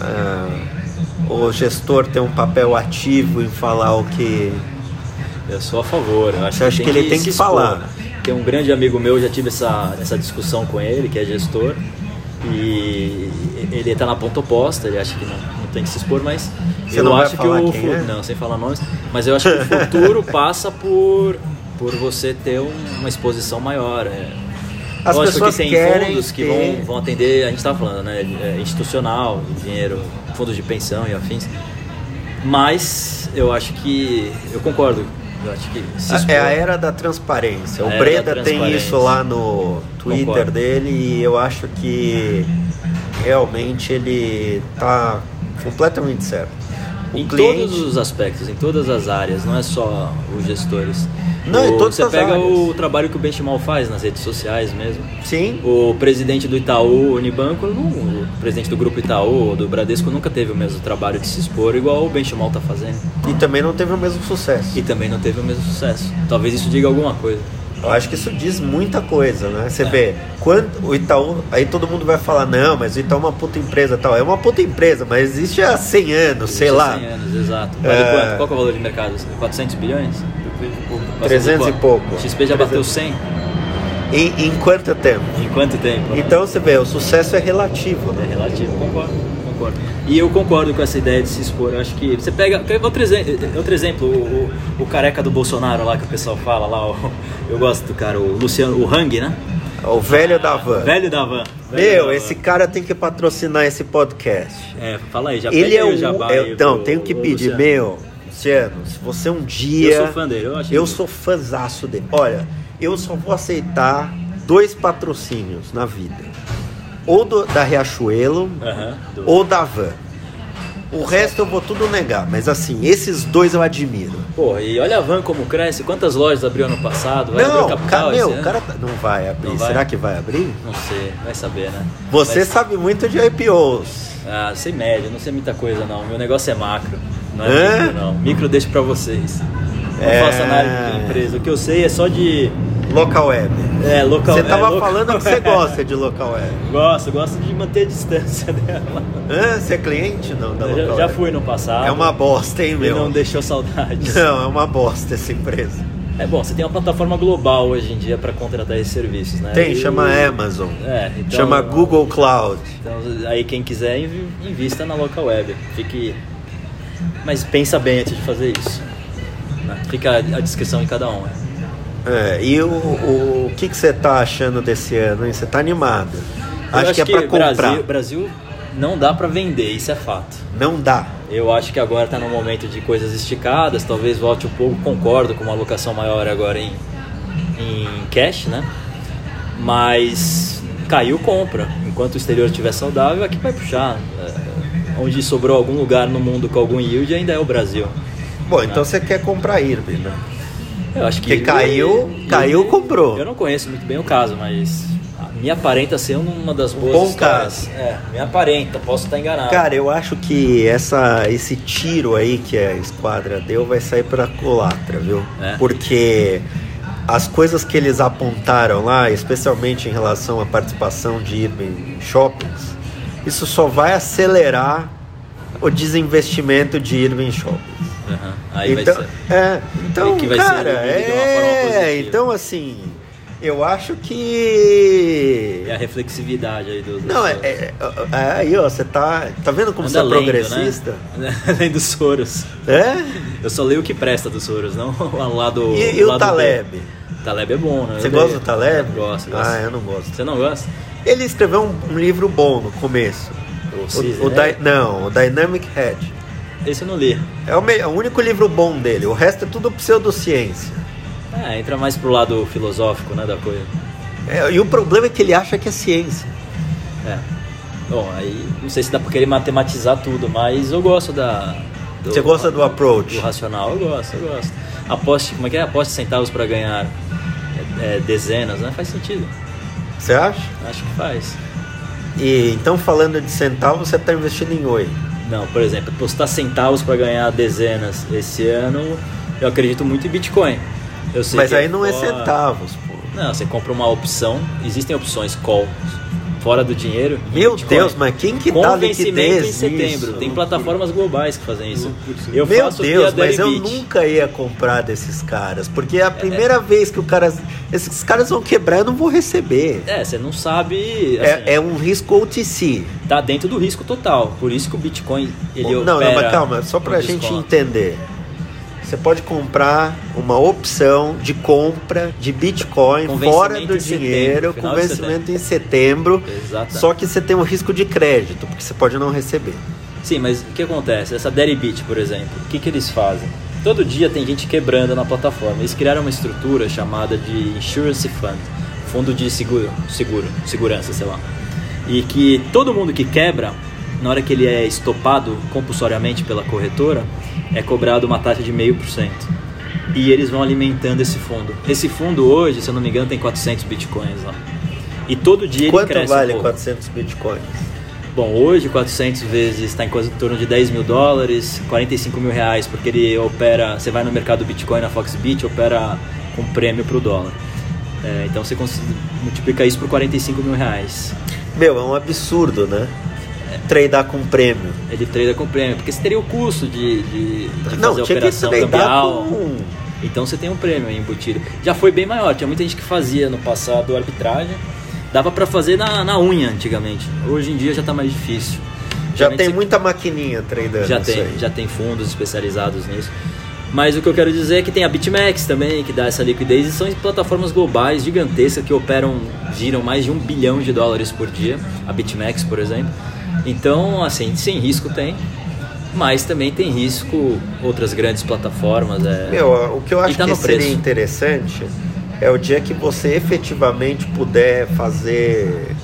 o gestor ter um papel ativo em falar o que... Eu sou a favor. Eu acho Você acha que ele tem que falar? Tem um grande amigo meu, já tive essa discussão com ele, que é gestor, e ele está na ponta oposta, ele acha que não tem que se expor, mas você eu não acho vai falar que quem é? Não, sem falar nomes, mas eu acho que o futuro passa por você ter uma exposição maior. As lógico pessoas que tem querem fundos que vão atender, a gente estava falando, né, institucional, dinheiro, fundos de pensão e afins, mas eu acho que, eu concordo. Eu acho que é a era da transparência. O Breda tem isso lá no Twitter dele e eu acho que realmente ele tá completamente certo. Em todos os aspectos, em todas as áreas, não é só os gestores. Não, em todas você as pega áreas. o trabalho que o Benchimol faz nas redes sociais mesmo. Sim. O presidente do Itaú, Unibanco, o presidente do Grupo Itaú, do Bradesco, nunca teve o mesmo trabalho de se expor igual o Benchimol tá fazendo. E também não teve o mesmo sucesso. Talvez isso diga alguma coisa. Eu acho que isso diz muita coisa, né? Você vê, quando o Itaú, aí todo mundo vai falar, não, mas o Itaú é uma puta empresa tal. É uma puta empresa, mas existe há 100 anos, sei lá. 100 anos, exato. Vale quanto? Qual que é o valor de mercado? 400 bilhões? 300 e pouco. O XP já bateu 100. Em quanto tempo? Em quanto tempo? Então você vê, o sucesso é relativo. É relativo, concordo. E eu concordo com essa ideia de se expor. Eu acho que você pega outro exemplo, o careca do Bolsonaro lá que o pessoal fala lá, eu gosto do cara, o Luciano, o Hang, né? O velho da van. Velho da van. Esse cara tem que patrocinar esse podcast. Fala aí, já ele pega o jabá. Então, tenho que pedir, Luciano, se você um dia... Eu sou fã dele, eu sou fãzaço dele. Olha, eu só vou aceitar 2 patrocínios na vida. Ou da Riachuelo, ou da Van. O resto eu vou tudo negar, mas assim, esses 2 eu admiro. Pô, e olha a Van como cresce, quantas lojas abriu ano passado? Vai abrir o Capital o cara não vai abrir. Não vai? Será que vai abrir? Não sei, vai saber, né? Você sabe muito de IPOs. Sei médio, não sei muita coisa não. Meu negócio é macro, não é micro não. Micro deixo pra vocês. Não faço análise de empresa, o que eu sei é só de... Local web. Local web. Você tava falando que você gosta de local web. Gosto de manter a distância dela. Você é cliente não da local web? Já fui no passado. É uma bosta, hein, meu? E não deixou saudades. Não, é uma bosta essa empresa. Você tem uma plataforma global hoje em dia para contratar esses serviços, né? Chama Amazon. Então, chama Google Cloud. Então, aí quem quiser, invista na local web. Mas pensa bem antes de fazer isso. Né? Fica a descrição em cada um. E o que você tá achando desse ano, hein? Você tá animado? Acho que é pra comprar. Brasil não dá pra vender, isso é fato. Não dá. Eu acho que agora tá num momento de coisas esticadas, talvez volte um pouco, concordo com uma alocação maior agora em cash, né? Mas caiu compra. Enquanto o exterior estiver saudável, aqui vai puxar. Onde sobrou algum lugar no mundo com algum yield ainda é o Brasil. Bom, então você quer comprar IRB, né? Eu acho que caiu, comprou. Eu não conheço muito bem o caso, mas me aparenta ser uma das boas histórias. Me aparenta, posso estar enganado. Cara, eu acho que esse tiro aí que a esquadra deu vai sair pra culatra, viu? Porque as coisas que eles apontaram lá, especialmente em relação à participação de IRB em shoppings, isso só vai acelerar o desinvestimento de IRB em shoppings. Aí então, vai ser. Então, que vai cara, ser de uma forma positiva. Então assim, eu acho que é a reflexividade aí do não, aí ó, você tá vendo como você é progressista? Né? Além dos Soros. Eu só leio o que presta dos Soros, não o lado. E o Taleb? Taleb é bom, né? Você gosta do Taleb? Gosto. Eu não gosto. Você não gosta? Ele escreveu um livro bom no começo. O Dynamic Hedge. Esse eu não li. É o único livro bom dele. O resto é tudo pseudociência. Entra mais pro lado filosófico, né, da coisa. E o problema é que ele acha que é ciência. Bom, aí não sei se dá pra querer matematizar tudo, mas eu gosto Você gosta do approach? Do racional, eu gosto. Aposte, como é que é? Aposte centavos pra ganhar dezenas, né? Faz sentido. Você acha? Acho que faz. E então, falando de centavos, você tá investindo em Oi? Não, por exemplo, apostar centavos para ganhar dezenas esse ano, eu acredito muito em Bitcoin. Mas aí não é centavos, pô. Não, você compra uma opção, existem opções call fora do dinheiro. Meu Deus, mas quem que dá liquidez em setembro? nisso? Tem plataformas globais que fazem isso. Meu Deus, mas eu nunca ia comprar desses caras, porque é a primeira vez que esses caras vão quebrar, eu não vou receber. Você não sabe. Assim, é um risco OTC. Tá dentro do risco total. Por isso que o Bitcoin ele Não, mas calma, só pra gente entender. Você pode comprar uma opção de compra de Bitcoin fora do dinheiro, com vencimento em setembro. Exato. Só que você tem um risco de crédito, porque você pode não receber. Sim, mas o que acontece? Essa Deribit, por exemplo, o que eles fazem? Todo dia tem gente quebrando na plataforma. Eles criaram uma estrutura chamada de Insurance Fund, fundo de segurança, sei lá. E que todo mundo que quebra, na hora que ele é estopado compulsoriamente pela corretora, é cobrado uma taxa de 0,5%. E eles vão alimentando esse fundo. Esse fundo hoje, se eu não me engano, tem 400 bitcoins lá. E todo dia ele cresce. Quanto vale 400 bitcoins? Bom, hoje 400 vezes está em torno de $10 mil, 45 mil reais, porque ele opera, você vai no mercado Bitcoin, na Foxbit, opera com prêmio para o dólar. Então você multiplica isso por 45 mil reais. Meu, é um absurdo, né? Tradar com prêmio. Ele trada com prêmio, porque você teria o custo de não, fazer a operação cambial. Então você tem um prêmio aí embutido. Já foi bem maior, tinha muita gente que fazia no passado arbitragem. Dava pra fazer na unha antigamente. Hoje em dia já tá mais difícil. Já tem muita maquininha tradando. Já tem fundos especializados nisso. Mas o que eu quero dizer é que tem a BitMEX também, que dá essa liquidez, e são plataformas globais gigantescas que giram mais de $1 bilhão por dia. A BitMEX, por exemplo. Então, assim, sem risco tem. Mas também tem risco outras grandes plataformas. O que eu acho que seria interessante é o dia que você efetivamente puder fazer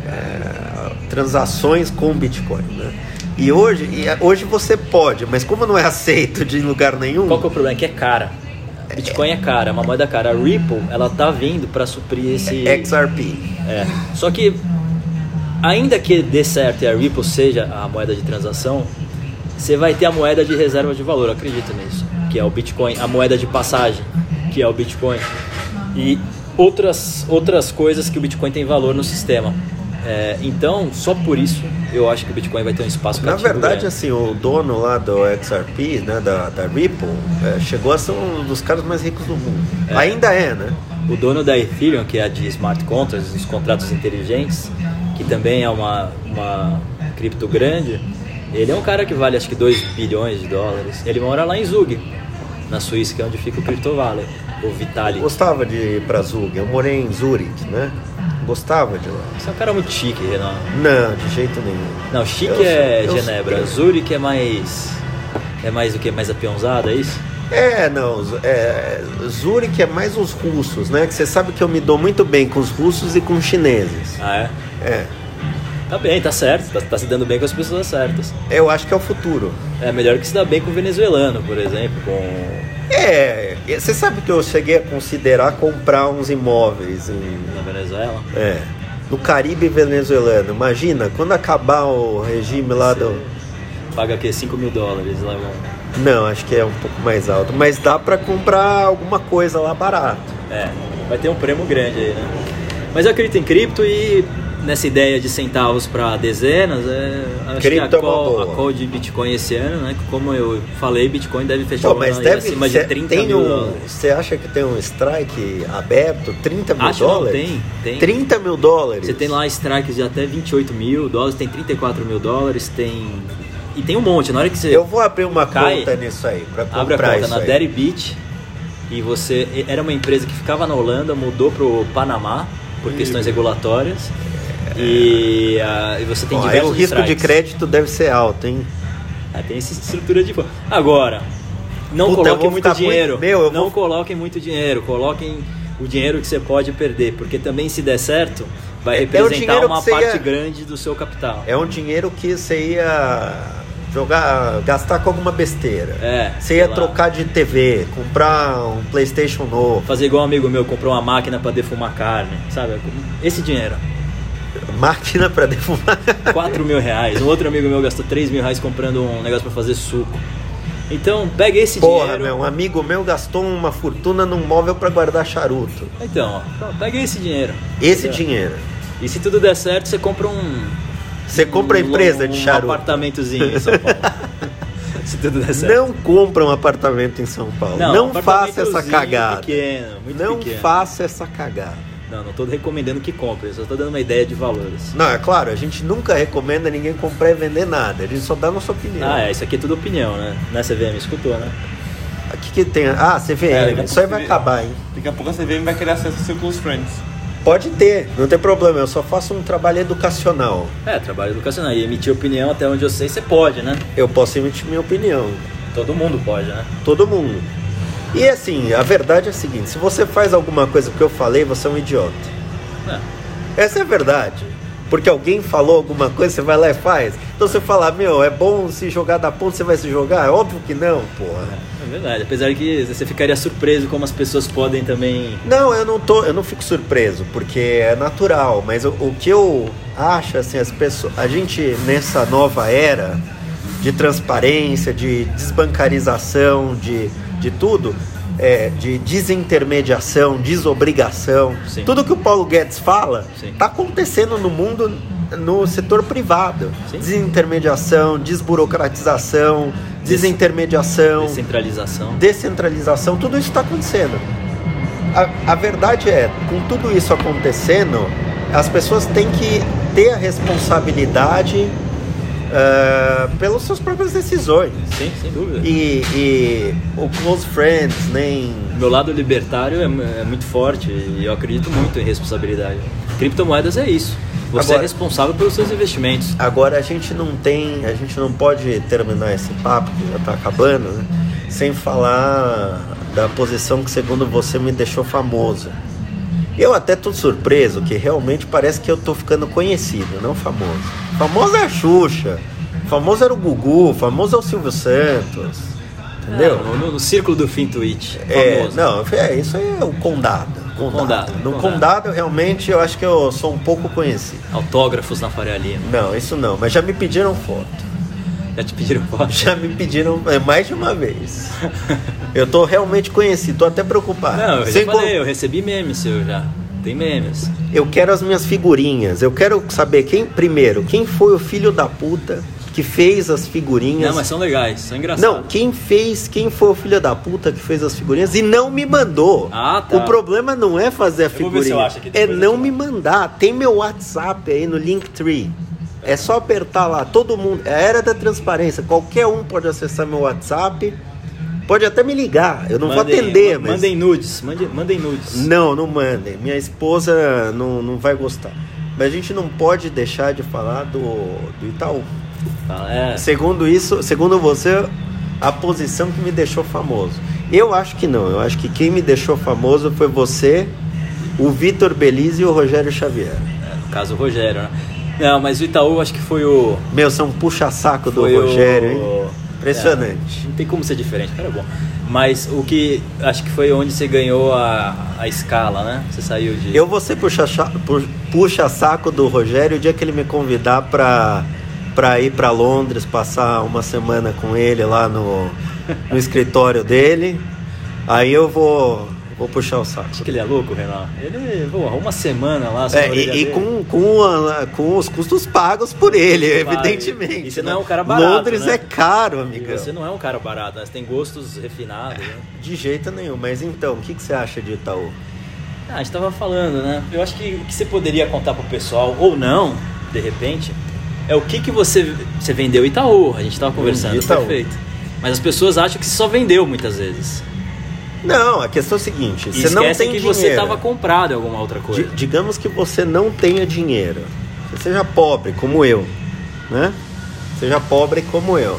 transações com Bitcoin, né? E hoje você pode, mas como não é aceito de lugar nenhum... Qual que é o problema? Que é cara. Bitcoin é cara, é uma moeda cara. A Ripple, ela tá vindo para suprir esse... XRP. Só que, ainda que dê certo e a Ripple seja a moeda de transação, você vai ter a moeda de reserva de valor, acredita nisso, que é o Bitcoin, a moeda de passagem, que é o Bitcoin, e outras coisas que o Bitcoin tem valor no sistema. Então, só por isso, eu acho que o Bitcoin vai ter um espaço cativo. Na verdade, grande. assim, o dono lá do XRP, né, da Ripple, chegou a ser um dos caras mais ricos do mundo. Ainda né? O dono da Ethereum, que é a de Smart Contracts, os contratos inteligentes, que também é uma cripto grande, ele é um cara que vale acho que $2 bilhões. Ele mora lá em Zug, na Suíça, que é onde fica o Crypto Valley, o Vitalik. Gostava de ir pra Zug, eu morei em Zurique, né? Gostava de lá. Você é um cara muito chique, Renan. Não, de jeito nenhum. Não, chique Genebra. Zurique é mais o que? Mais apeãozado, é isso? Zurique é mais os russos, né? Que você sabe que eu me dou muito bem com os russos e com os chineses. Ah, é? Tá bem, tá certo. Tá se dando bem com as pessoas certas. Eu acho que é o futuro. É melhor que se dar bem com o venezuelano, por exemplo, você sabe que eu cheguei a considerar comprar uns imóveis na Venezuela? No Caribe venezuelano. Imagina, quando acabar o regime lá Paga o quê? $5 mil lá? Não, acho que é um pouco mais alto. Mas dá pra comprar alguma coisa lá barato. Vai ter um prêmio grande aí, né? Mas eu acredito em cripto e nessa ideia de centavos para dezenas, acho que a call de Bitcoin esse ano, né? Como eu falei, Bitcoin deve fechar acima de $30 mil. Você acha que tem um strike aberto? $30 mil? Não, tem. $30 mil? Você tem lá strikes de até $28 mil, tem $34 mil, e tem um monte. Na hora que você eu vou abrir uma conta nisso aí, para comprar abre a conta isso na Deribit, e você era uma empresa que ficava na Holanda, mudou pro Panamá por questões regulatórias. E você tem diversos o risco strikes. de crédito deve ser alto, hein? Tem essa estrutura de... Agora, não coloquem muito dinheiro. Coloquem muito dinheiro. Coloquem o dinheiro que você pode perder. Porque também, se der certo, vai representar uma parte grande do seu capital. É um dinheiro que você ia gastar com alguma besteira. Você ia trocar de TV, comprar um PlayStation novo. Fazer igual um amigo meu, comprou uma máquina para defumar carne, sabe? Esse dinheiro. Máquina para defumar. R$4 mil. Um outro amigo meu gastou R$3 mil comprando um negócio para fazer suco. Então, pega esse dinheiro. Um amigo meu gastou uma fortuna num móvel para guardar charuto. Então, pega esse dinheiro. Dinheiro. E se tudo der certo, você compra Você compra a empresa de charuto. Um apartamentozinho em São Paulo. Se tudo der certo. Não compra um apartamento em São Paulo. Não faça essa cagada. Não faça essa cagada. Não estou recomendando que compre, eu só estou dando uma ideia de valores. Não, é claro, a gente nunca recomenda ninguém comprar e vender nada, a gente só dá a nossa opinião. Isso aqui é tudo opinião, né? Na CVM, escutou, né? Aqui que tem... CVM, isso aí vai acabar, hein? Daqui a pouco a CVM vai querer acesso ao seu Close Friends. Pode ter, não tem problema, eu só faço um trabalho educacional. Trabalho educacional, e emitir opinião até onde eu sei, você pode, né? Eu posso emitir minha opinião. Todo mundo pode, né? Todo mundo. E assim, a verdade é a seguinte, se você faz alguma coisa que eu falei, você é um idiota. Essa é a verdade. Porque alguém falou alguma coisa, você vai lá e faz. Então você fala, é bom se jogar da ponta, você vai se jogar? É óbvio que não, porra. É verdade, apesar que você ficaria surpreso como as pessoas podem também... Não, eu não fico surpreso, porque é natural. Mas o que eu acho, assim, a gente nessa nova era de transparência, de desbancarização, de tudo, de desintermediação, desobrigação. Sim. Tudo que o Paulo Guedes fala está acontecendo no mundo, no setor privado. Sim. Desintermediação, desburocratização, desintermediação, descentralização, tudo isso está acontecendo. A verdade é, com tudo isso acontecendo, as pessoas têm que ter a responsabilidade pelas suas próprias decisões. Sim, sem dúvida. E o close friends, nem... Meu lado libertário é muito forte e eu acredito muito em responsabilidade. Criptomoedas é isso. Você é responsável pelos seus investimentos. Agora a gente não pode terminar esse papo, que já está acabando, né, sem falar da posição que, segundo você, me deixou famoso. Eu até tô surpreso, que realmente parece que eu tô ficando conhecido, não famoso. Famoso é a Xuxa, famoso era o Gugu, famoso é o Silvio Santos, entendeu? No círculo do Fintuit, famoso. Isso aí é o condado. No condado, realmente, eu acho que eu sou um pouco conhecido. Autógrafos na Faria Lima. Não, isso não, mas já me pediram foto. Já te pediram foto? Já me pediram mais de uma vez. Eu tô realmente conhecido, tô até preocupado. Não, eu recebi memes seu já. Tem memes. Eu quero as minhas figurinhas. Eu quero saber quem foi o filho da puta que fez as figurinhas. Não, mas são legais, são engraçados. Não, quem foi o filho da puta que fez as figurinhas e não me mandou. Ah, tá. O problema não é fazer a figurinha, é não me mandar. Tem meu WhatsApp aí no Linktree. É só apertar lá, todo mundo. É a era da transparência. Qualquer um pode acessar meu WhatsApp. Pode até me ligar, eu não vou atender. Mas... Mandem nudes. Não mandem. Minha esposa não vai gostar. Mas a gente não pode deixar de falar do Itaú. Segundo você, a posição que me deixou famoso. Eu acho que não. Eu acho que quem me deixou famoso foi você, o Vitor Belize e o Rogério Xavier. No caso, o Rogério, né? Não, mas o Itaú acho que foi o... Você é um puxa-saco do Rogério, hein? Impressionante. Não tem como ser diferente, cara, é bom. Mas o que acho que foi onde você ganhou a escala, né? Você saiu de... Eu vou ser puxa-saco do Rogério o dia que ele me convidar pra ir pra Londres, passar uma semana com ele lá no escritório dele. Aí eu vou puxar o saco. Acho que ele é louco, Renan. Ele uma semana lá. Com os custos pagos por ele, evidentemente. E você não é um cara barato, Londres, né? É caro, amigão. Você não é um cara barato, né? Você tem gostos refinados, né? De jeito nenhum. Mas então, o que você acha de Itaú? A gente tava falando, né? Eu acho que o que você poderia contar pro pessoal, ou não, de repente, é o que você vendeu Itaú. A gente tava conversando, perfeito. Mas as pessoas acham que você só vendeu muitas vezes. Não, a questão é a seguinte, você não tem dinheiro. Você estava comprado em alguma outra coisa. Digamos que você não tenha dinheiro. Você seja pobre, como eu, né? Seja pobre como eu.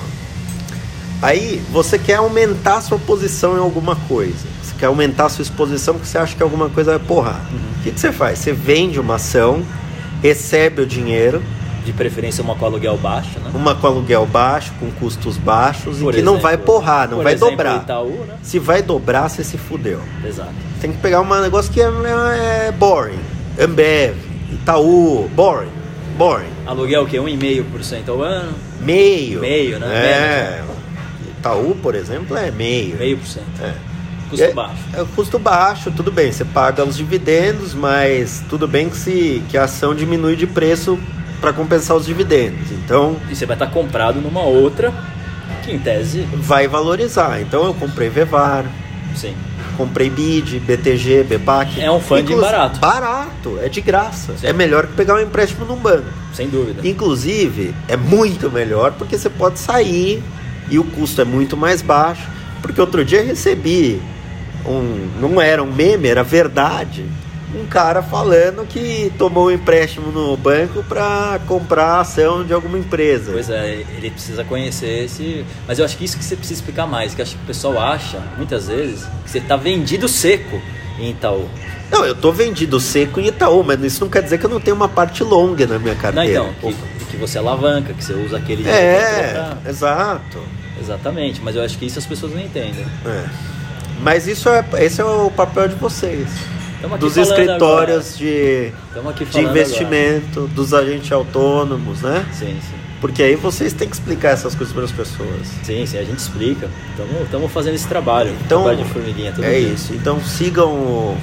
Aí você quer aumentar a sua posição em alguma coisa. Você quer aumentar a sua exposição porque você acha que alguma coisa vai porrar. O que você faz? Você vende uma ação, recebe o dinheiro. De preferência uma com aluguel baixo, né? Uma com aluguel baixo, com custos baixos e que não vai porrar, não vai dobrar. Itaú, né? Se vai dobrar, você se fudeu. Exato. Tem que pegar um negócio que é boring. Ambev, Itaú, boring. Aluguel o quê? 1,5% ao ano? Meio, né? Itaú, por exemplo, é meio. 0,5%. Custo baixo. É custo baixo, tudo bem. Você paga os dividendos, mas tudo bem que a ação diminui de preço para compensar os dividendos. Então, e você vai estar comprado numa outra que em tese vai valorizar. Então eu comprei Vevar. Sim. Comprei BID, BTG, BPAC. É um funding barato. Barato, é de graça. Sim. É melhor que pegar um empréstimo num banco. Sem dúvida. Inclusive, é muito melhor porque você pode sair e o custo é muito mais baixo. Porque outro dia eu recebi não era um meme, era verdade. Um cara falando que tomou um empréstimo no banco para comprar a ação de alguma empresa. Pois é, ele precisa conhecer esse... Mas eu acho que isso que você precisa explicar mais, que acho que o pessoal acha, muitas vezes, que você está vendido seco em Itaú. Não, eu tô vendido seco em Itaú, mas isso não quer dizer que eu não tenho uma parte longa na minha carteira. Não, então, que você alavanca, que você usa aquele... Exato. Exatamente, mas eu acho que isso as pessoas não entendem. Mas esse é o papel de vocês. Dos escritórios de investimento, agora. Dos agentes autônomos, né? Sim. Porque aí vocês têm que explicar essas coisas para as pessoas. Sim, a gente explica. Estamos fazendo esse trabalho. Então, trabalho de formiguinha todo dia. Isso. Então sigam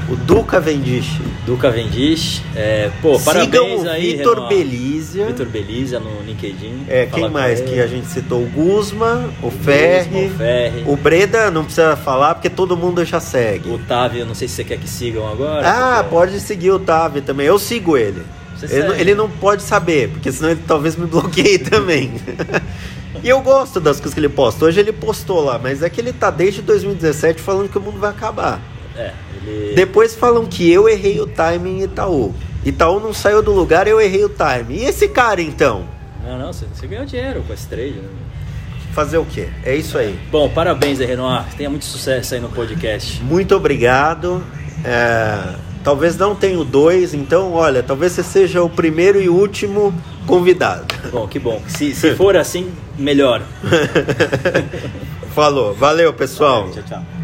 O Duca Vendiche. Duca Vendiche. Parabéns sigam aí, Vitor Belízia. Vitor Belízia no LinkedIn. Quem mais que a gente citou? O Guzma, o Ferri. O Breda não precisa falar porque todo mundo já segue. O Tavi, não sei se você quer que sigam agora. Pode seguir o Tavi também. Eu sigo ele. Ele não pode saber, porque senão ele talvez me bloqueie também. E eu gosto das coisas que ele posta. Hoje ele postou lá, mas é que ele tá desde 2017 falando que o mundo vai acabar. Depois falam que eu errei o timing em Itaú. Itaú não saiu do lugar, eu errei o timing. E esse cara então? Não, você ganhou dinheiro com esse trade, né? Fazer o quê? É isso aí. Bom, parabéns aí, Renoir. Tenha muito sucesso aí no podcast. Muito obrigado. Talvez não tenha o 2, então, olha, talvez você seja o primeiro e último convidado. Bom, que bom. Se for assim, melhor. Falou. Valeu, pessoal. Tchau, tchau.